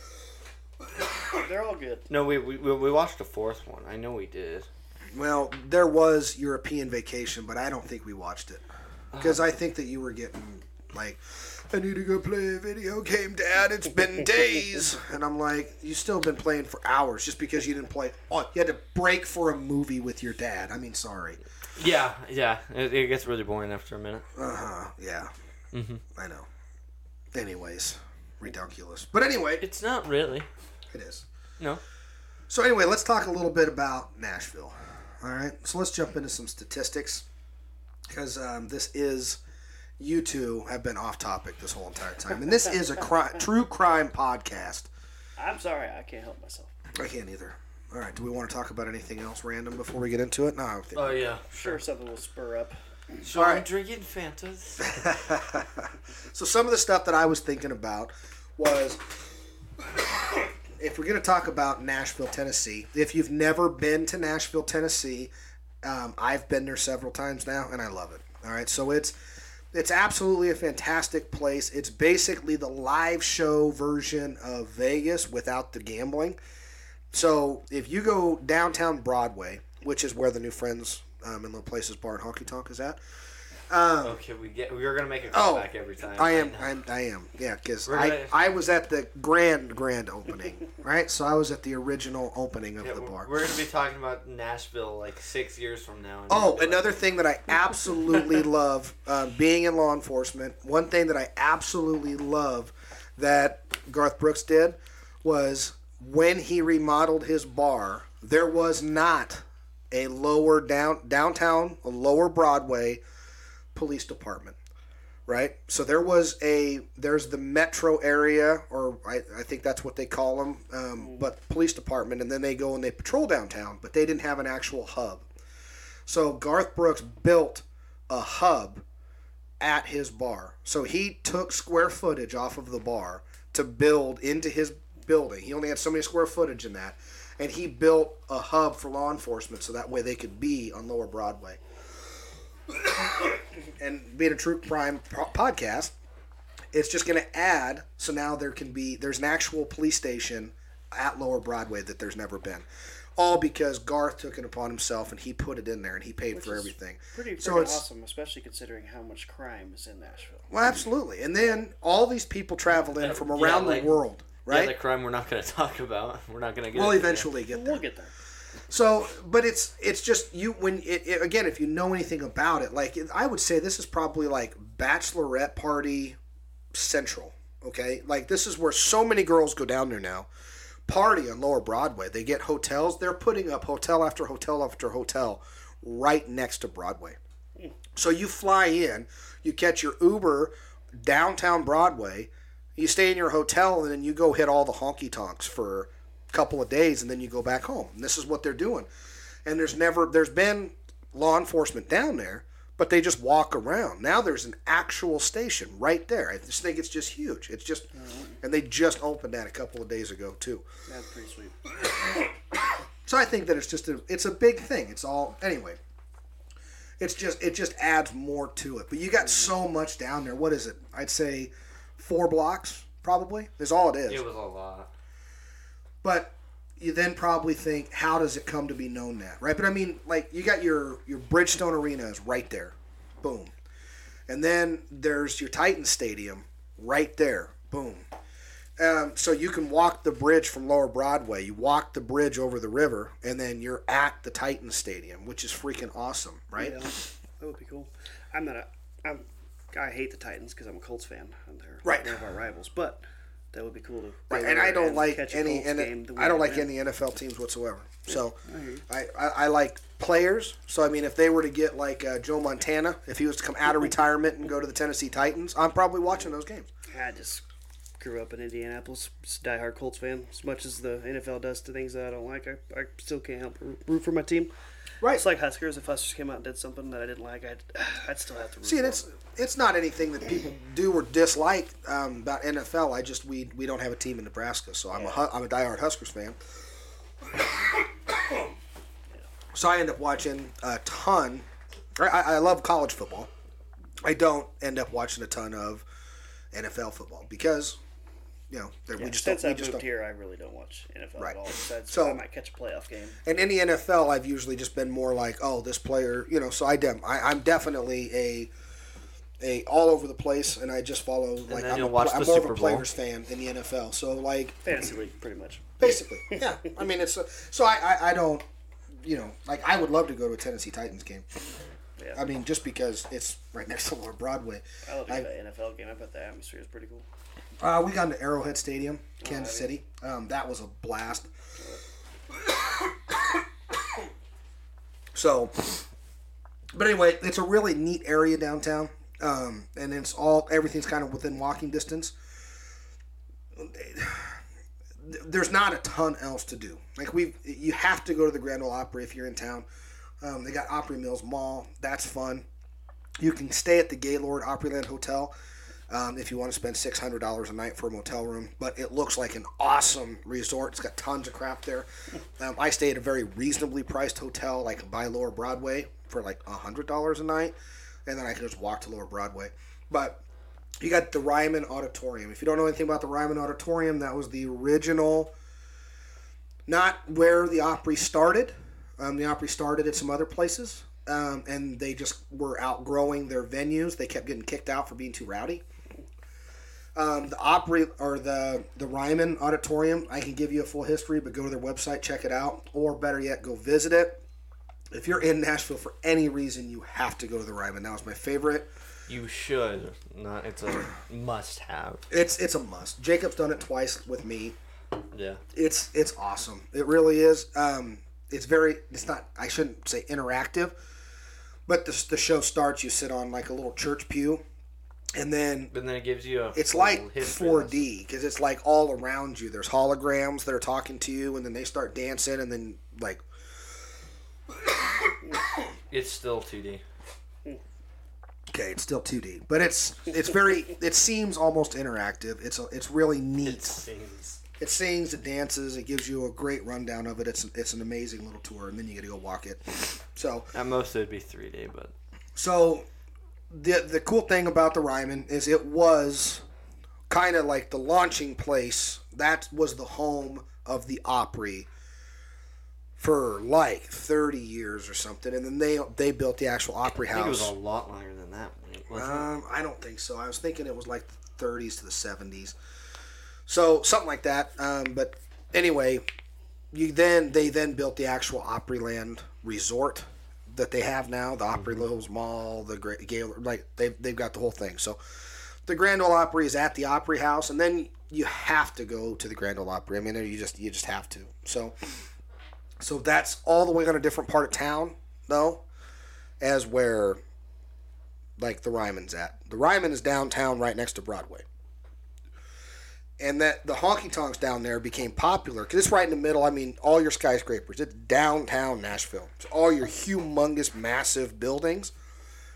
They're all good. No, we, we we watched the fourth one. I know we did. Well, there was European Vacation, but I don't think we watched it because I think that you were getting like, I need to go play a video game, Dad. It's been days, and I'm like, you still been playing for hours just because you didn't play. Oh, you had to break for a movie with your dad. I mean, sorry. Yeah, yeah. It, it gets really boring after a minute. Uh huh. Yeah. Mhm. I know. Anyways, ridiculous. But anyway, It's not really. it is. No. So anyway, let's talk a little bit about Nashville. All right, so let's jump into some statistics because um, this is you two have been off topic this whole entire time, and this is a cri- true crime podcast. I'm sorry, I can't help myself. I can't either. All right, do we want to talk about anything else random before we get into it? No, I don't think. Oh yeah. Sure, something will spur up. So All I'm right. drinking Fantas. So some of the stuff that I was thinking about was if we're going to talk about Nashville, Tennessee, if you've never been to Nashville, Tennessee, um, I've been there several times now, and I love it. All right, so it's it's absolutely a fantastic place. It's basically the live show version of Vegas without the gambling. So if you go downtown Broadway, which is where the new Friends um, in Little Places Bar and Honky Tonk is at, um, Okay, we get. We are gonna make a Oh, comeback every time. I am. know. I'm, I am. Yeah, because We're I, gonna- I was at the grand grand opening, right? So I was at the original opening of Yeah, the we're- bar. We're gonna be talking about Nashville like six years from now. and Oh, we'll be another like, thing that I absolutely love, um, being in law enforcement. One thing that I absolutely love that Garth Brooks did was when he remodeled his bar. There was not a lower down downtown, a lower Broadway police department, right? So there was a there's the metro area, or I, I think that's what they call them, um, but police department, and then they go and they patrol downtown, but they didn't have an actual hub. So Garth Brooks built a hub at his bar. So he took square footage off of the bar to build into his building. He only had so many square footage in that. And he built a hub for law enforcement so that way they could be on Lower Broadway. And being a true crime pro- podcast, it's just going to add, so now there can be, there's an actual police station at Lower Broadway that there's never been. All because Garth took it upon himself and he put it in there and he paid Which for is everything. Pretty, So pretty it's- awesome, especially considering how much crime is in Nashville. Well, absolutely. And then all these people travel in from Yeah, around like- the world, Yeah, right? the crime we're not gonna talk about. We're not gonna get. We'll into it. eventually get there. We'll get there. So, but it's it's just you when it, it again, if you know anything about it, like I would say this is probably like bachelorette party central. Okay, like this is where so many girls go down there now, party on Lower Broadway. They get hotels. They're putting up hotel after hotel after hotel right next to Broadway. So you fly in, you catch your Uber downtown Broadway, you stay in your hotel, and then you go hit all the honky tonks for couple of days and then you go back home. And this is what they're doing. And there's never there's been law enforcement down there, but they just walk around. Now there's an actual station right there. I just think it's just huge. It's just, and they just opened that a couple of days ago too. That's pretty sweet. So I think that it's just a, it's a big thing. It's all anyway. It's just it just adds more to it. But you got so much down there. What is it? I'd say four blocks probably. Is all it is. It was a lot. But you then probably think, how does it come to be known that, right? But I mean, like, you got your, your Bridgestone Arena is right there. Boom. And then there's your Titans Stadium right there. Boom. Um, so you can walk the bridge from Lower Broadway. You walk the bridge over the river, and then you're at the Titans Stadium, which is freaking awesome, right? Yeah, that would be cool. I'm not a... I'm, I hate the Titans because I'm a Colts fan. And they're Right. one of our rivals. But... that would be cool to. Right, go and there I don't like catch a any. Colts N- game the I don't week, like man. any N F L teams whatsoever. So, I hear you. I, I, I like players. So I mean, if they were to get like uh, Joe Montana, if he was to come out of retirement and go to the Tennessee Titans, I'm probably watching those games. I just grew up in Indianapolis, just a diehard Colts fan. As much as the N F L does to things that I don't like, I, I still can't help root for my team. Right. It's like Huskers. If Huskers came out and did something that I didn't like, I'd, I'd still have to root See, for and it's it's not anything that people do or dislike um, about N F L. I just we we don't have a team in Nebraska, so I'm a Hu- I'm a diehard Huskers fan. So I end up watching a ton. I, I love college football. I don't end up watching a ton of N F L football because, you know, Yeah, we just since don't. I We just moved don't. here, I really don't watch N F L Right. at all. Besides, So- I might catch a playoff game. And in the N F L, I've usually just been more like, oh, this player, you know. So I dem, I, I'm definitely a a all over the place, and I just follow like then I'm, you'll a, watch I'm the more Super of a Bowl. players fan in the N F L. So like Fantasy league, pretty much. basically, yeah. I mean, it's a, so I, I I don't, you know, like I would love to go to a Tennessee Titans game. Yeah. I mean, just because it's right next to Lower Broadway. I love I- the N F L game. I bet the atmosphere is pretty cool. Uh, we got into Arrowhead Stadium, Kansas I City. Um, that was a blast. So, but anyway, it's a really neat area downtown, um, and it's all everything's kind of within walking distance. There's not a ton else to do. Like we, you have to go to the Grand Ole Opry if you're in town. Um, they got Opry Mills Mall. That's fun. You can stay at the Gaylord Opryland Hotel. Um, if you want to spend six hundred dollars a night for a motel room. But it looks like an awesome resort. It's got tons of crap there. Um, I stay at a very reasonably priced hotel, like by Lower Broadway, for like one hundred dollars a night. And then I can just walk to Lower Broadway. But you got the Ryman Auditorium. If you don't know anything about the Ryman Auditorium, that was the original, not where the Opry started. Um, the Opry started at some other places. Um, and they just were outgrowing their venues. They kept getting kicked out for being too rowdy. Um, the Opry or the the Ryman Auditorium, I can give you a full history, but go to their website, check it out, or better yet, go visit it. If you're in Nashville for any reason, you have to go to the Ryman. That was my favorite. You should. Not. It's a must-have. It's it's a must. Jacob's done it twice with me. Yeah. It's it's awesome. It really is. Um, it's very. It's not. I shouldn't say interactive, but the the show starts. You sit on like a little church pew. And then But then it gives you a. it's full like history four lesson. D because it's like all around you. There's holograms that are talking to you, and then they start dancing, and then like It's still two D. okay, it's still two D, but it's it's very. It seems almost interactive. It's a, it's really It neat. sings. It sings, it dances, it gives you a great rundown of it. It's it's an amazing little tour, and then you get to go walk it. So At most it would be three D, but so the the cool thing about the Ryman is it was kind of like the launching place. That was the home of the Opry for like thirty years or something, and then they they built the actual Opry I think it was House. a lot longer than that. Wasn't Um, I don't think so. I was thinking it was like the thirties to the seventies, so something like that. Um, but anyway, you then they then built the actual Opryland Resort that they have now, the Opry Mills Mall, the Great Gaylord, like they they've got the whole thing. So the Grand Ole Opry is at the Opry House, and then you have to go to the Grand Ole Opry. I mean, you just you just have to. So so that's all the way on a different part of town, though, as where like the Ryman's at. The Ryman is downtown, right next to Broadway. And that the honky tonks down there became popular because it's right in the middle. I mean, all your skyscrapers. It's downtown Nashville. It's all your humongous, massive buildings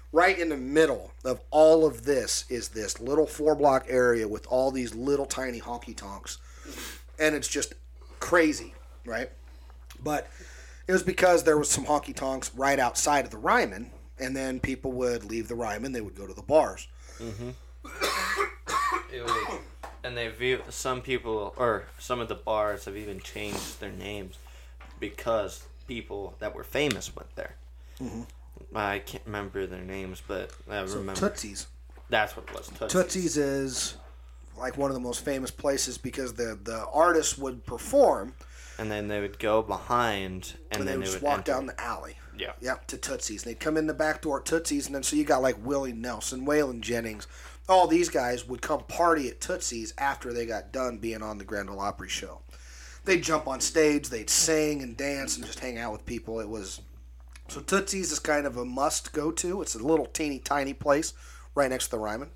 right in the middle of all of this is this little four block area with all these little tiny honky tonks. And it's just crazy, right? But it was because there was some honky tonks right outside of the Ryman, and then people would leave the Ryman, they would go to the bars. Mm-hmm. It was, and they've some people or some of the bars have even changed their names because people that were famous went there. Mm-hmm. I can't remember their names, but I so remember Tootsie's. That's what it was. Tootsie's. Tootsie's is like one of the most famous places because the the artists would perform, and then they would go behind, and, and then they would they just would walk enter. down the alley. Yeah. Yep, to Tootsie's. And they'd come in the back door at Tootsie's, and then so you got like Willie Nelson, Waylon Jennings. All these guys would come party at Tootsie's after they got done being on the Grand Ole Opry show. They'd jump on stage, they'd sing and dance and just hang out with people. It was... So Tootsie's is kind of a must go to. It's a little teeny tiny place right next to the Ryman.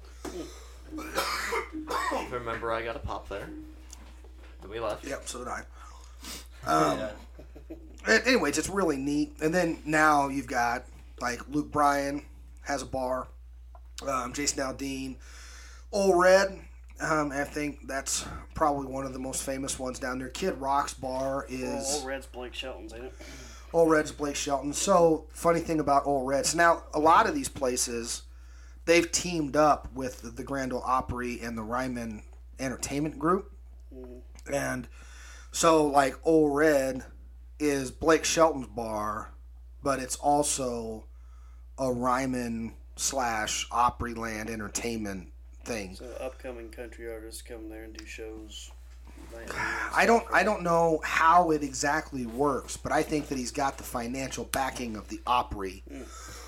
Remember I got a pop there. Then we left. Yep, so did I. Um, yeah. Anyways, it's really neat. And then now you've got, like, Luke Bryan has a bar. Um, Jason Aldean. Ole Red, um, I think that's probably one of the most famous ones down there. Kid Rock's bar is... Well, Ole Red's Blake Shelton's, ain't it? Ole Red's Blake Shelton. So, funny thing about Ole Red. So now, a lot of these places, they've teamed up with the, the Grand Ole Opry and the Ryman Entertainment Group. Mm. And so, like, Ole Red is Blake Shelton's bar, but it's also a Ryman slash Opryland entertainment thing. So upcoming country artists come there and do shows. I don't I don't know how it exactly works, but I think that he's got the financial backing of the Opry. Mm.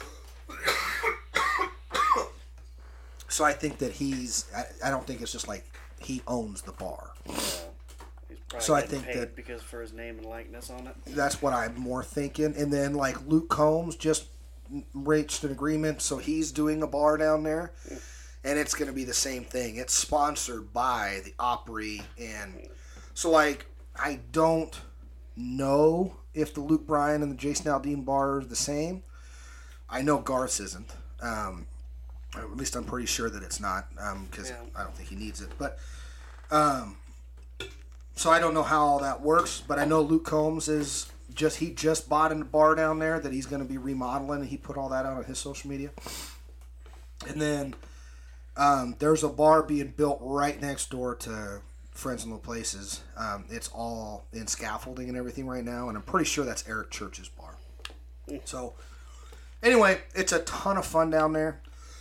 So I think that he's I, I don't think it's just like he owns the bar. Yeah. He's probably so I think paid that because for his name and likeness on it. That's what I'm more thinking. And then like Luke Combs just reached an agreement, so he's doing a bar down there. Mm. And it's going to be the same thing. It's sponsored by the Opry. And so, like, I don't know if the Luke Bryan and the Jason Aldean bar are the same. I know Garth's isn't. Um, at least I'm pretty sure that it's not because um, yeah. I don't think he needs it. But um, so I don't know how all that works. But I know Luke Combs is just, he just bought a bar down there that he's going to be remodeling. And he put all that out on his social media. And then... Um, there's a bar being built right next door to Friends in Low Places. Um, it's all in scaffolding and everything right now, and I'm pretty sure that's Eric Church's bar. So, anyway, it's a ton of fun down there.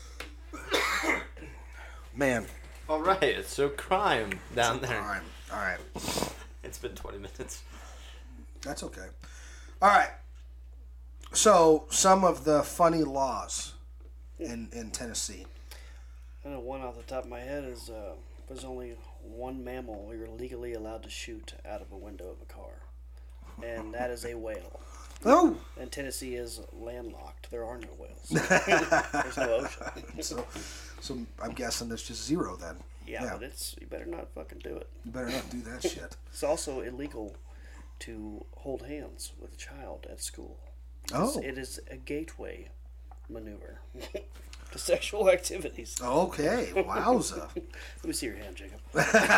Man. All right, it's so crime down so there. Crime. All right. It's been twenty minutes. That's okay. All right. So, some of the funny laws in, in Tennessee. I know one off the top of my head is uh, there's only one mammal you're legally allowed to shoot out of a window of a car, and that is a whale. Oh! And Tennessee is landlocked. There are no whales. There's no ocean. so, so I'm guessing there's just zero then. Yeah, yeah, but it's you better not fucking do it. You better not do that shit. It's also illegal to hold hands with a child at school. Oh. It is a gateway maneuver. To sexual activities. Okay, wowza. Let me see your hand, Jacob.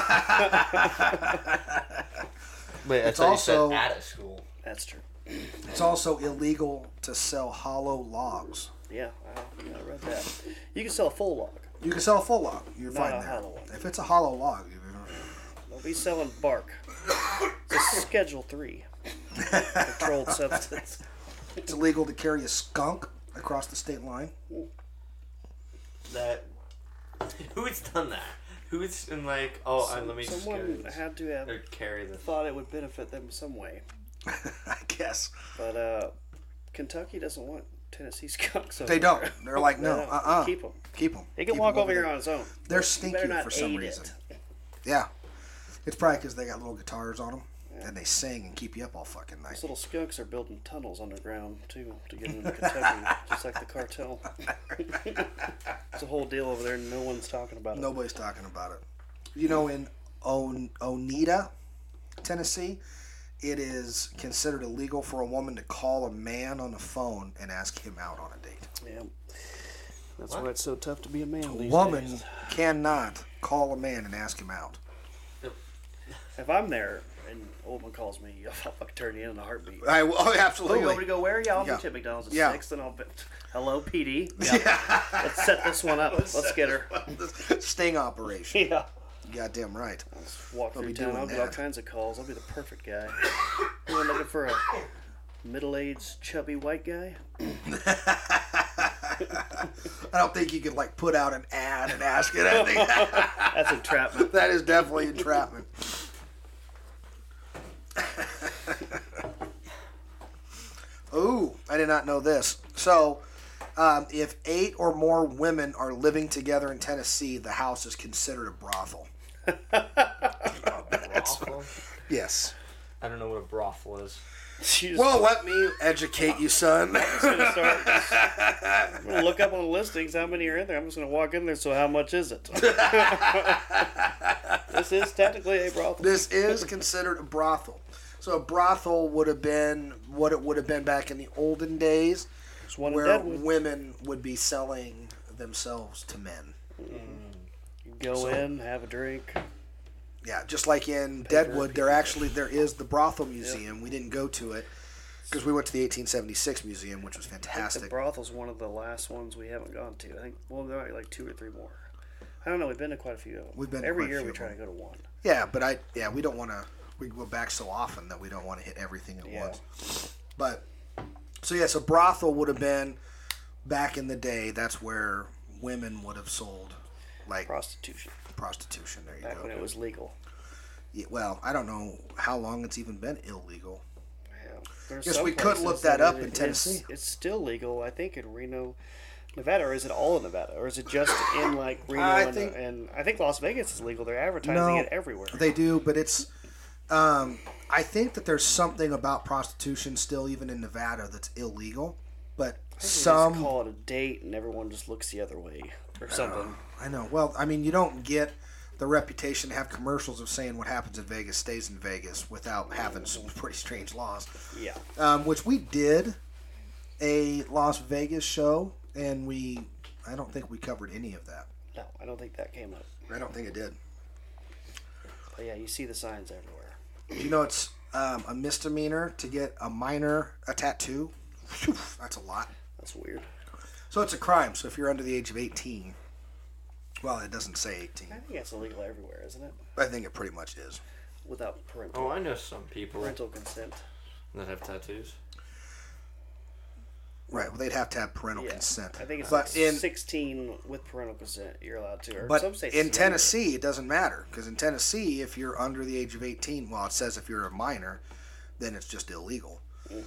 Wait, it's I also you said at a school. That's true. It's also illegal to sell hollow logs. Yeah, I, I read that. You can sell a full log. You can sell a full log. You're Not fine a there. hollow one. If it's a hollow log, you're... They'll be selling bark. It's a Schedule Three controlled substance. It's illegal to carry a skunk across the state line. That who's done that? Who's in like oh Some, uh, let me someone just had to have or carry the thought it would benefit them some way. I guess. But uh, Kentucky doesn't want Tennessee skunks. Over they don't. there. They're like no. Uh uh Keep them. Keep them. He can Keep walk them over here there. on his own. They're You stinky better not for some aid reason. it. Yeah, it's probably because they got little guitars on them and they sing and keep you up all fucking night. Those little skunks are building tunnels underground too to get into Kentucky, just like the cartel. It's a whole deal over there, and no one's talking about it. Nobody's talking about it. You know, in On- Oneida, Tennessee, it is considered illegal for a woman to call a man on the phone and ask him out on a date. Yeah. That's What? why it's so tough to be a man A these woman days. cannot call a man and ask him out. If I'm there and a woman calls me, I'll fucking turn you in in a heartbeat. I, oh, Oh, absolutely. you want me to go where? Yeah, I'll Yeah. meet you at McDonald's at Yeah. six, and I'll be, hello, P D. Yeah. Let's set this one up. Let's get her. Sting operation. Yeah. Goddamn right. Let's walk I'll through be town. doing I'll get all that. kinds of calls. I'll be the perfect guy. You're looking for a middle-aged, chubby white guy? I don't think you could like put out an ad and ask it. I think That's entrapment. that is definitely entrapment. Ooh, I did not know this. So, um, if eight or more women are living together in Tennessee, the house is considered a brothel. Brothel? Yes. I don't know what a brothel is. She just, Well, let me educate you, son. just gonna start. Just, I'm gonna look up on the listings how many are in there. I'm just gonna walk in there. So how much is it? This is technically a brothel. This is considered a brothel. So a brothel would have been what it would have been back in the olden days, There's one in where Deadwood. women would be selling themselves to men. You go So- in, have a drink. Yeah, just like in Deadwood, there actually there is the brothel museum. We didn't go to it because we went to the eighteen seventy-six museum, which was The fantastic. brothel's one of the last ones we haven't gone to. I think well, there are like two or three more. I don't know. We've been to quite a few of them. We've been to every quite a year. few We of try them. to go to one. Yeah, but I yeah we don't want to. We go back so often that we don't want to hit everything at Yeah. once. But so yeah, so brothel would have been back in the day. That's where women would have sold like Prostitution. prostitution. There you Back go. when it was legal. Yeah, well, I don't know how long it's even been illegal. Yeah. There's Guess some we could places look that up it- in it's- Tennessee. It's, still legal, I think, in Reno, Nevada, or is it all in Nevada, or is it just in like Reno I and, think- and I think Las Vegas is legal. They're advertising No. it everywhere. They do, but it's. Um, I think that there's something about prostitution still, even in Nevada, that's illegal. But I think they some, just call it a date, and everyone just looks the other way or something. I know. Well, I mean, you don't get the reputation to have commercials of saying what happens in Vegas stays in Vegas without having some pretty strange laws. Yeah. Um, which we did a Las Vegas show, and we, I don't think we covered any of that. No, I don't think that came up. I don't think it did. But yeah, you see the signs everywhere. Do you know it's um, a misdemeanor to get a minor a tattoo? Phew, that's a lot. That's weird. So it's a crime. So if you're under the age of eighteen, well, it doesn't say eighteen. I think that's illegal everywhere, isn't it? I think it pretty much is. Without parental Oh, I know some people parental consent. that have tattoos. Right. Well, they'd have to have parental Yeah. consent. I think it's but like in sixteen with parental consent. You're allowed to. Or but some states in it's legal. Tennessee, it doesn't matter because in Tennessee, if you're under the age of eighteen, well, it says if you're a minor, then it's just illegal.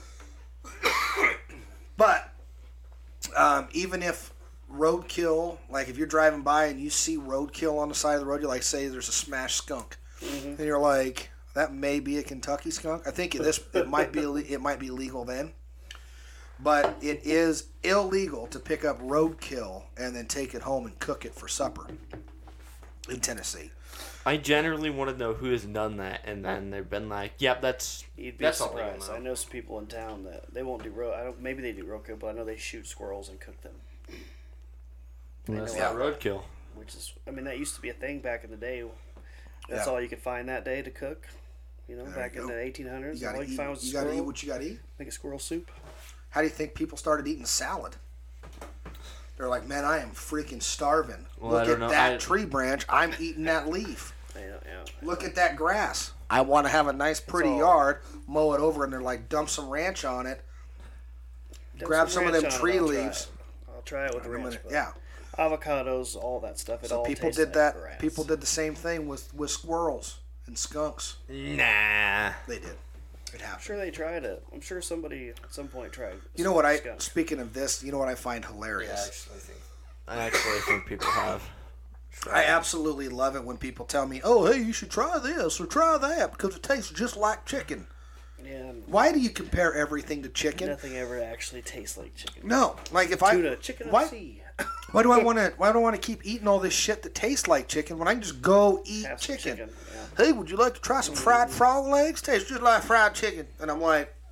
But um, even if roadkill, like if you're driving by and you see roadkill on the side of the road, you like say there's a smashed skunk, and you're like, that may be a Kentucky skunk. I think this it might be ille- it might be legal then, but it is illegal to pick up roadkill and then take it home and cook it for supper in Tennessee. I generally want to know who has done that, and then they've been like, "Yep, that's You'd be that's all I surprised. know." I know some people in town that they won't do ro. I don't. Maybe they do roadkill, but I know they shoot squirrels and cook them. That's know not that. roadkill. Which is, I mean, that used to be a thing back in the day. That's Yeah. all you could find that day to cook. You know, There back you in go. the eighteen hundreds, You all gotta you could eat. find was a You gotta eat squirrel. what you gotta eat. Make a squirrel soup. How do you think people started eating salad? They're like, man, I am freaking starving. Well, I Look don't at know. that I- tree branch. I'm eating that leaf. Yeah, yeah. Look at that grass. I want to have a nice, pretty all- yard. Mow it over, and they're like, dump some ranch on it. Dump Grab some of ranch them on it, tree I'll try leaves. it. I'll try it with the I'm ranch. gonna- but yeah. Avocados, all that stuff. It So all people tastes did like that. grass. People did the same thing with with squirrels and skunks. Nah. They did. It I'm happened. sure they tried it. I'm sure somebody at some point tried. You know what I? skunk. Speaking of this, you know what I find Yeah, I hilarious. actually think. I actually think people have. I absolutely love it when people tell me, "Oh, hey, you should try this or try that because it tastes just like chicken." Yeah, and Why do you compare everything to chicken? nothing ever actually tastes like chicken. No, like if Tuna, I chicken of why, the sea. why do I want to? Why do I want to keep eating all this shit that tastes like chicken when I can just go eat Have some chicken? chicken, yeah. Hey, would you like to try some fried frog legs? Tastes just like fried chicken. And I'm like,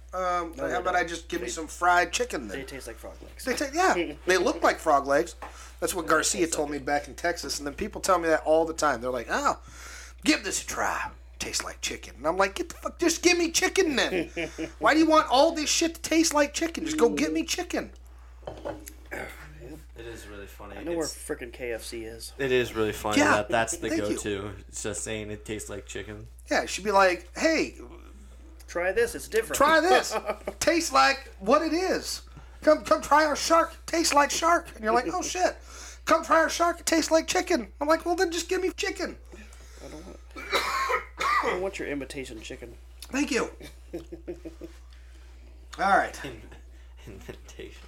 Um, No, how they about don't. I just give me They- some fried chicken then? They taste like frog legs. They ta- yeah, they look like frog legs. That's what Garcia told me back in Texas, and then people tell me that all the time. They're like, "Oh, give this a try. Tastes like chicken." And I'm like, "Get the fuck, just give me chicken then. Why do you want all this shit to taste like chicken? Just go get me chicken." It is really funny. I know where It's- frickin' K F C is. It is really funny Yeah, that that's the thank you. go-to. It's just saying it tastes like chicken. Yeah, it should be like, "Hey, Try this. It's different. try this. Tastes like what it is. Come, come try our shark. Tastes like shark." And you're like, "Oh shit." Come try our shark. It tastes like chicken. I'm like, "Well, then just give me chicken." I don't want. I don't want your imitation chicken. Thank you. All right. Invitation.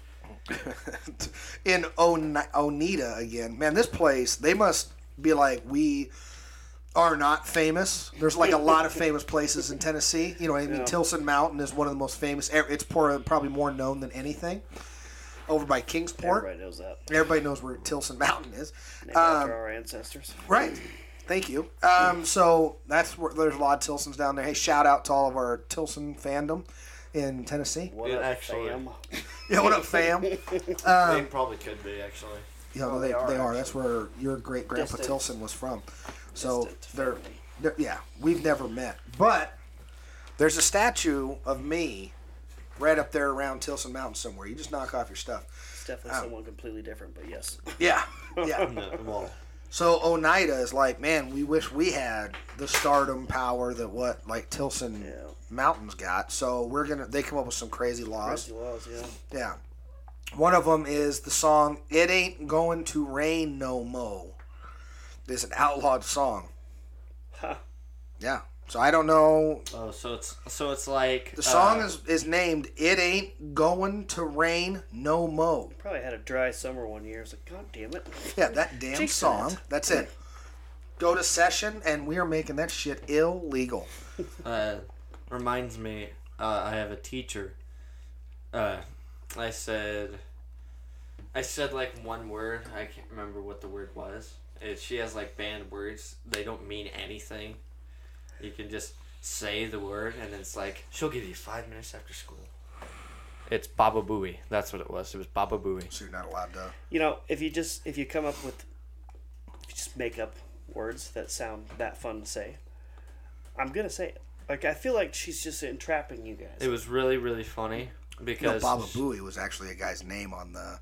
In Oni- Oneida again. Man, this place, they must be like, we are not famous. There's like a lot of famous places in Tennessee. You know, I mean, Yeah. Tilson Mountain is one of the most famous. It's por- probably more known than anything. Over by Kingsport. Everybody knows that. Everybody knows where Tilson Mountain is. Named Um, after our ancestors. Right. Thank you. Um, so that's where there's a lot of Tilsons down there. Hey, shout out to all of our Tilson fandom in Tennessee. What Yeah, up, actually. fam? Yeah, what up, fam? they probably could be actually. Yeah, Oh, they, they are, they are. actually. That's where your great grandpa Distant. Tilson was from. So Distant they're, family. they're, yeah, we've never met, but there's a statue of me right up there around Tilson Mountain somewhere. You just knock off your stuff. It's definitely Um, someone completely different, but yes. Yeah, yeah. No, well, So Oneida is like, man, we wish we had the stardom power that what like Tilson Yeah. Mountains got. So we're gonna. They come up with some crazy laws. Crazy laws, yeah. Yeah. One of them is the song "It Ain't Going to Rain No Mo." It's an outlawed song. Ha. Yeah. So I don't know. oh, so it's so it's like The song uh, is, is named "It Ain't Going to Rain No Mo." Probably had a dry summer one year. I was like, God damn it. Yeah, that damn Jinx song. that. That's it. Go to session, and we are making that shit illegal. uh, reminds me. Uh, I have a teacher. Uh, I said. I said like one word. I can't remember what the word was. It, she has like banned words. They don't mean anything. You can just say the word, and it's like she'll give you five minutes after school. It's Baba Booey. That's what it was. It was Baba Booey. So you're not allowed to. You know, if you just if you come up with if you just make up words that sound that fun to say, I'm gonna say it. Like I feel like she's just entrapping you guys. It was really really funny No, because Baba Booey was actually a guy's name on the,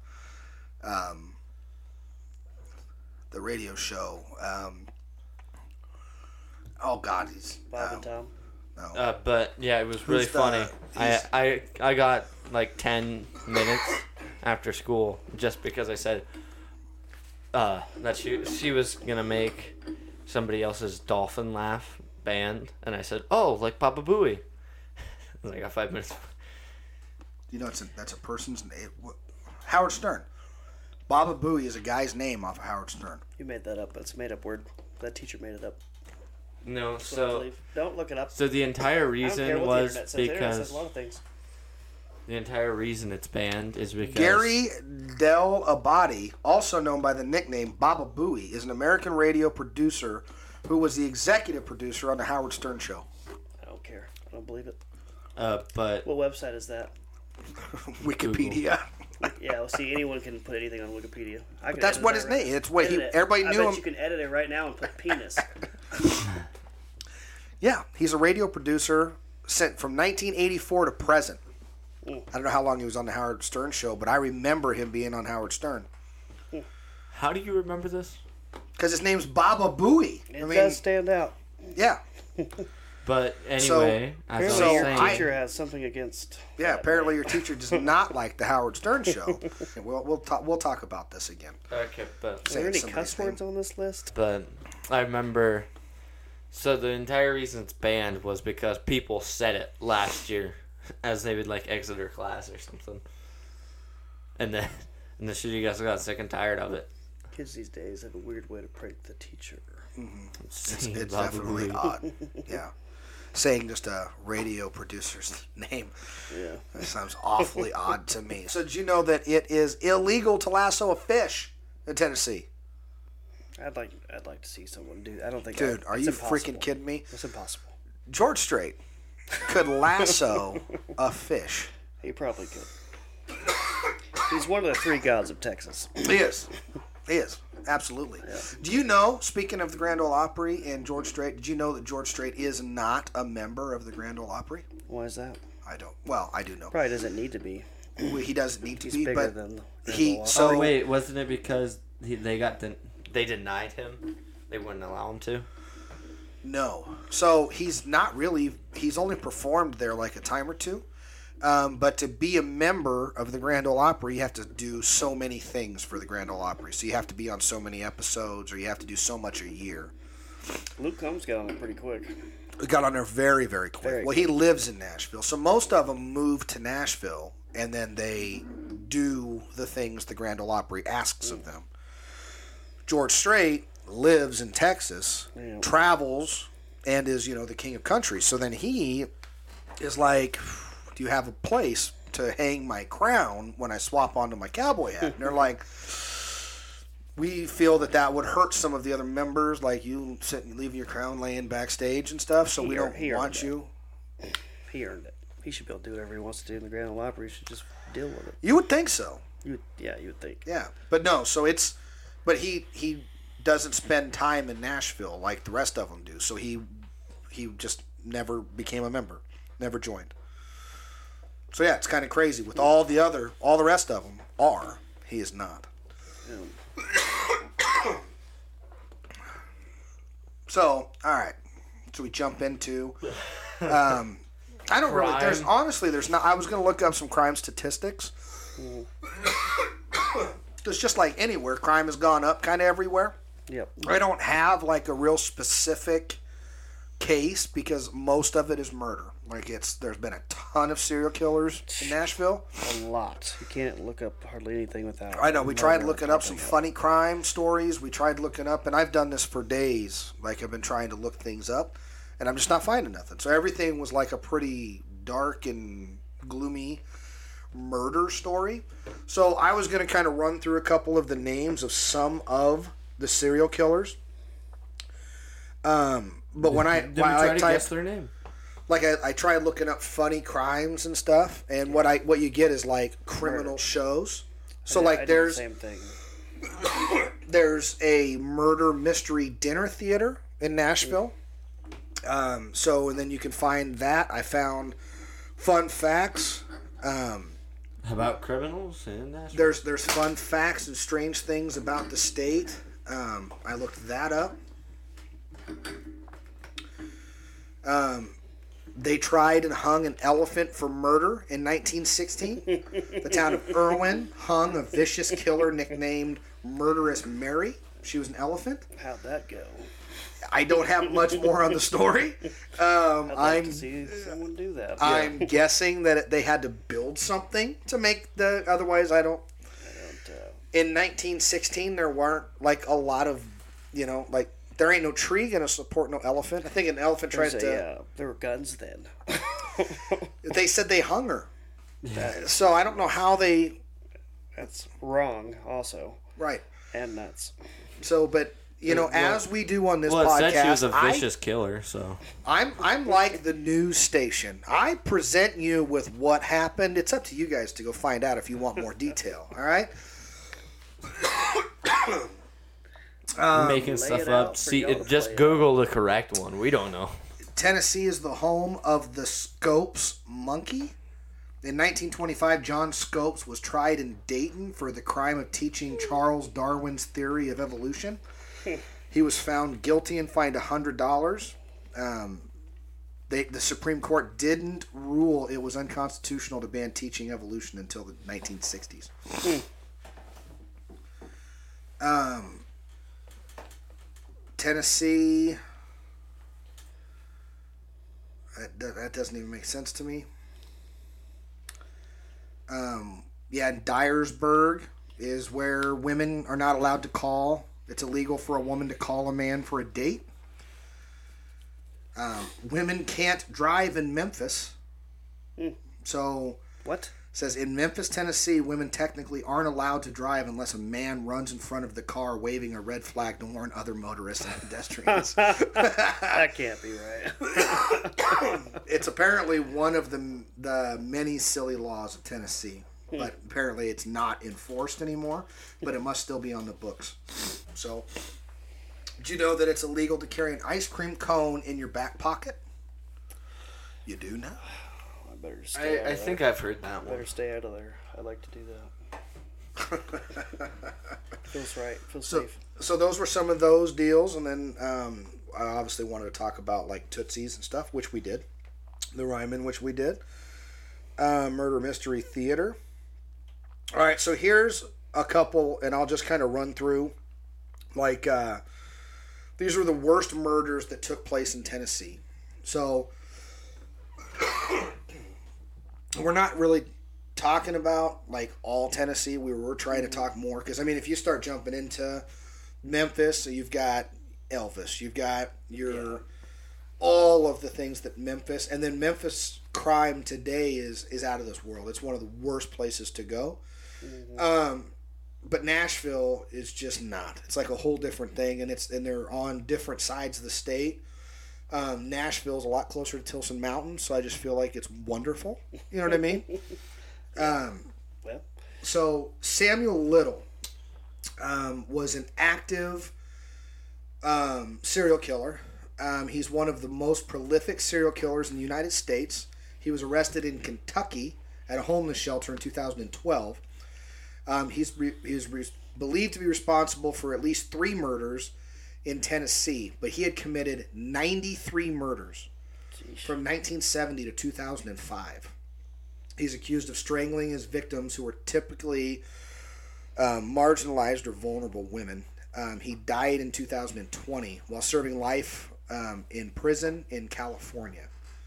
um, the radio show. Um, oh God, he's Bob um, and Tom. no. Uh, but yeah, it was really Who's the- funny. I, he's- I I got like ten minutes after school just because I said uh, that she she was gonna make somebody else's dolphin laugh band, and I said, "Oh, like Papa Booey." And I got five minutes. You know, it's a, that's a person's name. What- Howard Stern. Baba Booey is a guy's name off of Howard Stern. You made that up. That's a made up word. That teacher made it up. No, That's what I so believe. Don't look it up. so the entire I don't care reason what was the internet says. The internet because says a lot of things. the entire reason it's banned is because Gary Del Abadi, also known by the nickname Baba Booey, is an American radio producer who was the executive producer on the Howard Stern Show. I don't care. I don't believe it. uh, but What website is that? Wikipedia. Yeah, well, see, anyone can put anything on Wikipedia. I can That's edit what that his right- name. It's what he. edit it. Everybody I knew bet him. you can edit it right now and put penis. Yeah, he's a radio producer sent from nineteen eighty-four to present. Mm. I don't know how long he was on the Howard Stern Show, but I remember him being on Howard Stern how do you remember this? because his name's Baba Booey. It I mean, does stand out. yeah, But So, anyway, as I Apparently, was So your saying, I- teacher has something against. yeah. that, Apparently, right? your teacher does not like the Howard Stern Show. And we'll we'll talk we'll talk about this again. okay, but Are there saying any somebody's cuss name. words on this list? but I remember. So the entire reason it's banned was because people said it last year, as they would like exit their class or something, and then and then she guys got sick and tired of it. Kids these days have a weird way to prank the teacher. It's, it's definitely odd. Yeah, saying just a radio producer's name. Yeah. That sounds awfully odd to me. So did you know that it is illegal to lasso a fish in Tennessee? I'd like I'd like to see someone do. I don't think. Dude, I, are it's you impossible. freaking kidding me? It's impossible. George Strait could lasso a fish? He probably could. He's one of the three gods of Texas. He is. He is. Absolutely. Yeah. Do you know, speaking of the Grand Ole Opry and George Strait, did you know that George Strait is not a member of the Grand Ole Opry? Why is that? I don't. Well, I do know. Probably doesn't need to be. He doesn't need to He's be, bigger but than he. Ole So oh wait, wasn't it because he, they got the? They denied him. They wouldn't allow him to. No. So he's not really. He's only performed there like a time or two. Um, but to be a member of the Grand Ole Opry, you have to do so many things for the Grand Ole Opry. So you have to be on so many episodes, or you have to do so much a year. Luke Combs got on it pretty quick. We got on there very, very quick. Very well, he lives in Nashville, so most of them move to Nashville, and then they do the things the Grand Ole Opry asks of them. George Strait lives in Texas, Yeah. travels, and is, you know, the king of country. So then he is like, do you have a place to hang my crown when I swap onto my cowboy hat? And they're like, we feel that that would hurt some of the other members, like you sitting, leaving your crown laying backstage and stuff, so He we ear- don't he earned want it. you. He earned it. He should be able to do whatever he wants to do in the Grand Ole Opry. He should just deal with it. You would think so. You, would- yeah, you would think. Yeah, but no. So it's, but he he doesn't spend time in Nashville like the rest of them do. So he he just never became a member, never joined. So yeah, it's kind of crazy. With all the other, all the rest of them are, he is not. Yeah. So all right, so we jump into. Um, I don't really. There's Crime. honestly, there's not. I was gonna look up some crime statistics. It's just like anywhere, crime has gone up kind of everywhere. Yep. I don't have like a real specific case because most of it is murder. Like it's there's been a ton of serial killers in Nashville. A lot. You can't look up hardly anything without. I know we tried murder looking up some popping funny crime stories. We tried looking up, and I've done this for days. Like I've been trying to look things up, and I'm just not finding nothing. So everything was like a pretty dark and gloomy murder story. So I was going to kind of run through a couple of the names of some of the serial killers. Um, but when I Did we when try I to typed, guess their name? like I, I tried looking up funny crimes and stuff, and what I what you get is like criminal Murder. shows. So I did- I like did the there's same thing. there's a murder mystery dinner theater in Nashville. Um, so and then you can find that. I found fun facts. Um, How about criminals in Nashville? There's there's fun facts and strange things about the state. Um, I looked that up. Um, they tried and hung an elephant for murder in nineteen sixteen. The town of Irwin hung a vicious killer nicknamed Murderous Mary. She was an elephant. How'd that go? I don't have much more on the story. Um, I'd like I'm to see someone do that. I'm guessing that they had to build something to make the. Otherwise, I don't. I don't, uh, In nineteen sixteen, there weren't like a lot of, you know, like there ain't no tree gonna support no elephant. I think an elephant tried there's to. a, uh, there were guns then. They said they hung her. So I don't know how they. That's wrong, also, Right. and nuts. So, but you know, Well- as we do on this Well, it podcast, said she was a I- vicious killer, so. I'm I'm like the news station. I present you with what happened. It's up to you guys to go find out if you want more detail. All right. You're making lay stuff it out up. for See, y'all it, to just play Google the correct one. We don't know. Tennessee is the home of the Scopes monkey. In nineteen twenty-five, John Scopes was tried in Dayton for the crime of teaching Charles Darwin's theory of evolution. He was found guilty and fined one hundred dollars. Um, they, the Supreme Court didn't rule it was unconstitutional to ban teaching evolution until the nineteen sixties. um, Tennessee... That, that doesn't even make sense to me. Um, yeah, and Dyersburg is where women are not allowed to call. It's illegal for a woman to call a man for a date. Um, women can't drive in Memphis. Hmm. So, What? says, in Memphis, Tennessee, women technically aren't allowed to drive unless a man runs in front of the car waving a red flag to warn other motorists and pedestrians. That can't be right. It's apparently one of the, the many silly laws of Tennessee. But apparently it's not enforced anymore, but it must still be on the books. So, did you know that it's illegal to carry an ice cream cone in your back pocket? You do now? I better stay out I, I of think there. I've heard that one. Better stay out of there. I like to do that. Feels right. Feels So, safe. so those were some of those deals, and then um, I obviously wanted to talk about like Tootsies and stuff, which we did. The Ryman, which we did. Uh, Murder Mystery Theater. All right, so here's a couple, and I'll just kind of run through. Like, uh, these were the worst murders that took place in Tennessee. So, we're not really talking about, like, all Tennessee. We were trying to talk more. Because, I mean, if you start jumping into Memphis, so you've got Elvis. You've got your... Yeah. all of the things that Memphis... And then Memphis crime today is, is out of this world. It's one of the worst places to go. Mm-hmm. Um, but Nashville is just not. It's like a whole different thing, and it's and they're on different sides of the state. Um, Nashville's a lot closer to Tilson Mountain, so I just feel like it's wonderful. You know what I mean? Um, Well, so Samuel Little um, was an active um, serial killer. Um, he's one of the most prolific serial killers in the United States. He was arrested in Kentucky at a homeless shelter in two thousand twelve. Um, he's re- he's re- believed to be responsible for at least three murders in Tennessee, but he had committed ninety-three murders geez. from nineteen seventy to two thousand five. He's accused of strangling his victims, who were typically um, marginalized or vulnerable women. Um, he died in two thousand twenty while serving life um, in prison in California.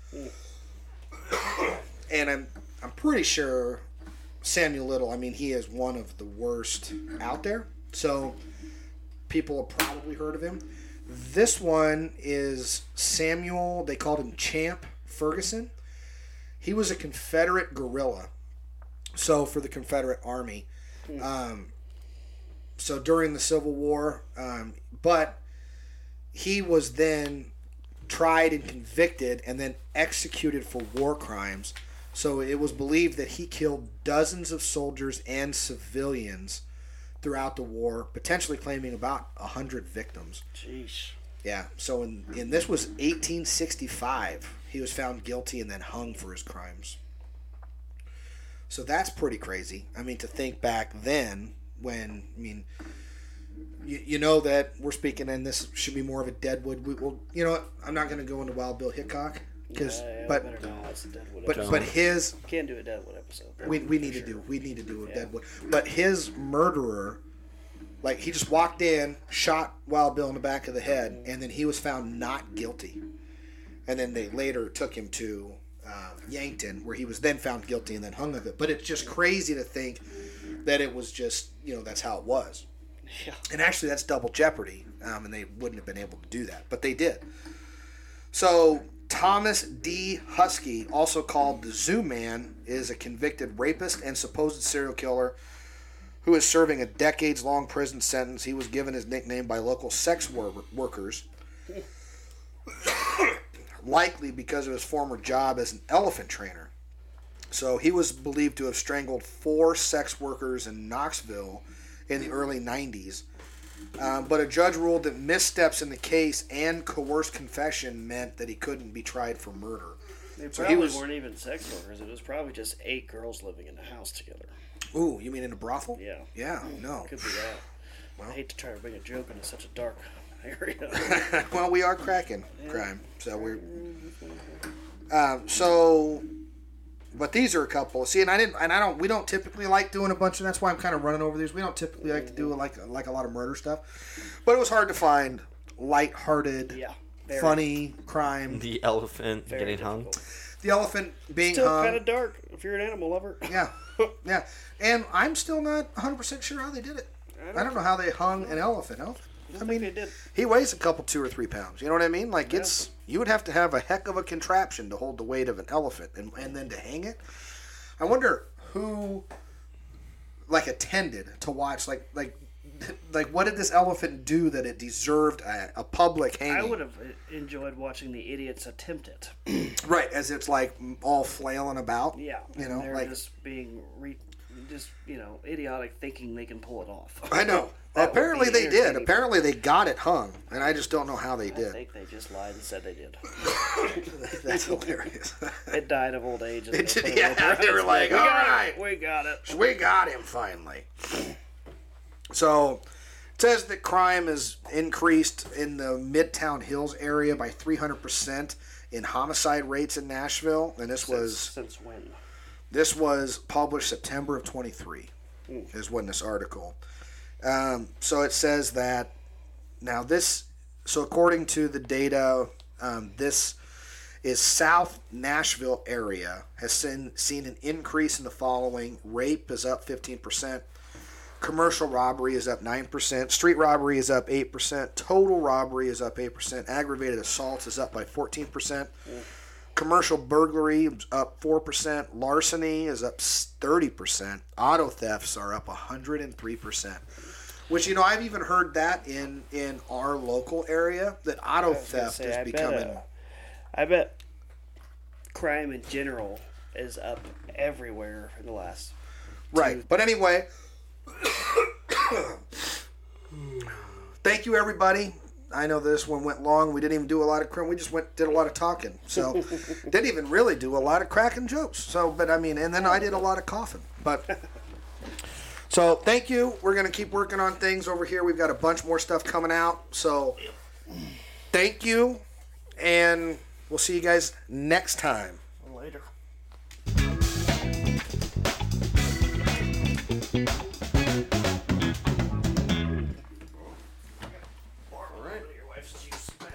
Mm. And I'm I'm pretty sure Samuel Little, I mean, he is one of the worst out there. So people have probably heard of him. This one is Samuel, they called him Champ Ferguson. He was a Confederate guerrilla. So for the Confederate Army. Um, so during the Civil War, um, but he was then tried and convicted and then executed for war crimes. So it was believed that he killed dozens of soldiers and civilians throughout the war, potentially claiming about one hundred victims. Jeez. Yeah, so in, in this was eighteen sixty-five. He was found guilty and then hung for his crimes. So that's pretty crazy. I mean, to think back then when, I mean, you, you know that we're speaking, and this should be more of a Deadwood. We will, you know what? I'm not going to go into Wild Bill Hickok. Cause, Yeah, yeah, but better not. It's a Deadwood but episode. but his Can't do a Deadwood episode. we, we need For to sure. do we need to do a Yeah. Deadwood. But his murderer, like, he just walked in, shot Wild Bill in the back of the head, and then he was found not guilty. And then they later took him to uh, Yankton, where he was then found guilty and then hung of it. But it's just crazy to think that it was just, you know, that's how it was. Yeah. And actually, that's double jeopardy, um, and they wouldn't have been able to do that, but they did. So Thomas D. Husky, also called the Zoo Man, is a convicted rapist and supposed serial killer who is serving a decades-long prison sentence. He was given his nickname by local sex wor- workers, likely because of his former job as an elephant trainer. So he was believed to have strangled four sex workers in Knoxville in the early nineties. Um, but a judge ruled that missteps in the case and coerced confession meant that he couldn't be tried for murder. They So probably he was- weren't even sex workers. It was probably just eight girls living in a house together. Ooh, you mean in a brothel? Yeah. Yeah, no. Could be that. Well. I hate to try to bring a joke into such a dark area. Well, we are cracking crime, so we're. Um, so, but these are a couple. See, and I didn't, and I don't. We don't typically like doing a bunch, and that's why I'm kind of running over these. We don't typically like to do like like a lot of murder stuff, but it was hard to find light-hearted, yeah. Very, funny crime. The elephant very getting hung. difficult. The elephant being Still hung. kind of dark if you're an animal lover. Yeah, yeah, and I'm still not one hundred percent sure how they did it. I don't know how they hung an elephant. Elephant. I think mean, they did. he weighs a couple, two or three pounds. You know what I mean? Like, it's, you would have to have a heck of a contraption to hold the weight of an elephant and, and then to hang it. I wonder who like attended to watch like like like what did this elephant do that it deserved a, a public hanging? I would have enjoyed watching the idiots attempt it. Right, as it's like all flailing about. Yeah, you know, they're like just being re- just you know idiotic, thinking they can pull it off. I know. That would Apparently be they did. entertaining. Apparently they got it hung, and I just don't know how they I did. think they just lied and said they did. That's hilarious. It died of old age. And It they did- put it yeah, over they were us. like, we "All got right." it. we got it. We got him finally. So, it says that crime is increased in the Midtown Hills area by three hundred percent in homicide rates in Nashville, and this Since, was since when? this was published September of twenty-three. Mm. Is when this article. Um, so it says that now this. So according to the data, um, this is South Nashville area has seen seen an increase in the following: rape is up fifteen percent. Commercial robbery is up nine percent. Street robbery is up eight percent. Total robbery is up eight percent. Aggravated assault is up by fourteen percent. Mm. Commercial burglary is up four percent. Larceny is up thirty percent. Auto thefts are up one hundred three percent. Which, you know, I've even heard that in, in our local area, that auto I was gonna theft say, is I becoming... Bet, uh, I bet crime in general is up everywhere in the last... Right. two- But anyway, thank you, everybody. I know this one went long. We didn't even do a lot of crime. We just went did a lot of talking. So didn't even really do a lot of cracking jokes. So, but I mean, and then I did a lot of coughing. But so thank you. We're gonna keep working on things over here. We've got a bunch more stuff coming out. So thank you, and we'll see you guys next time. Later.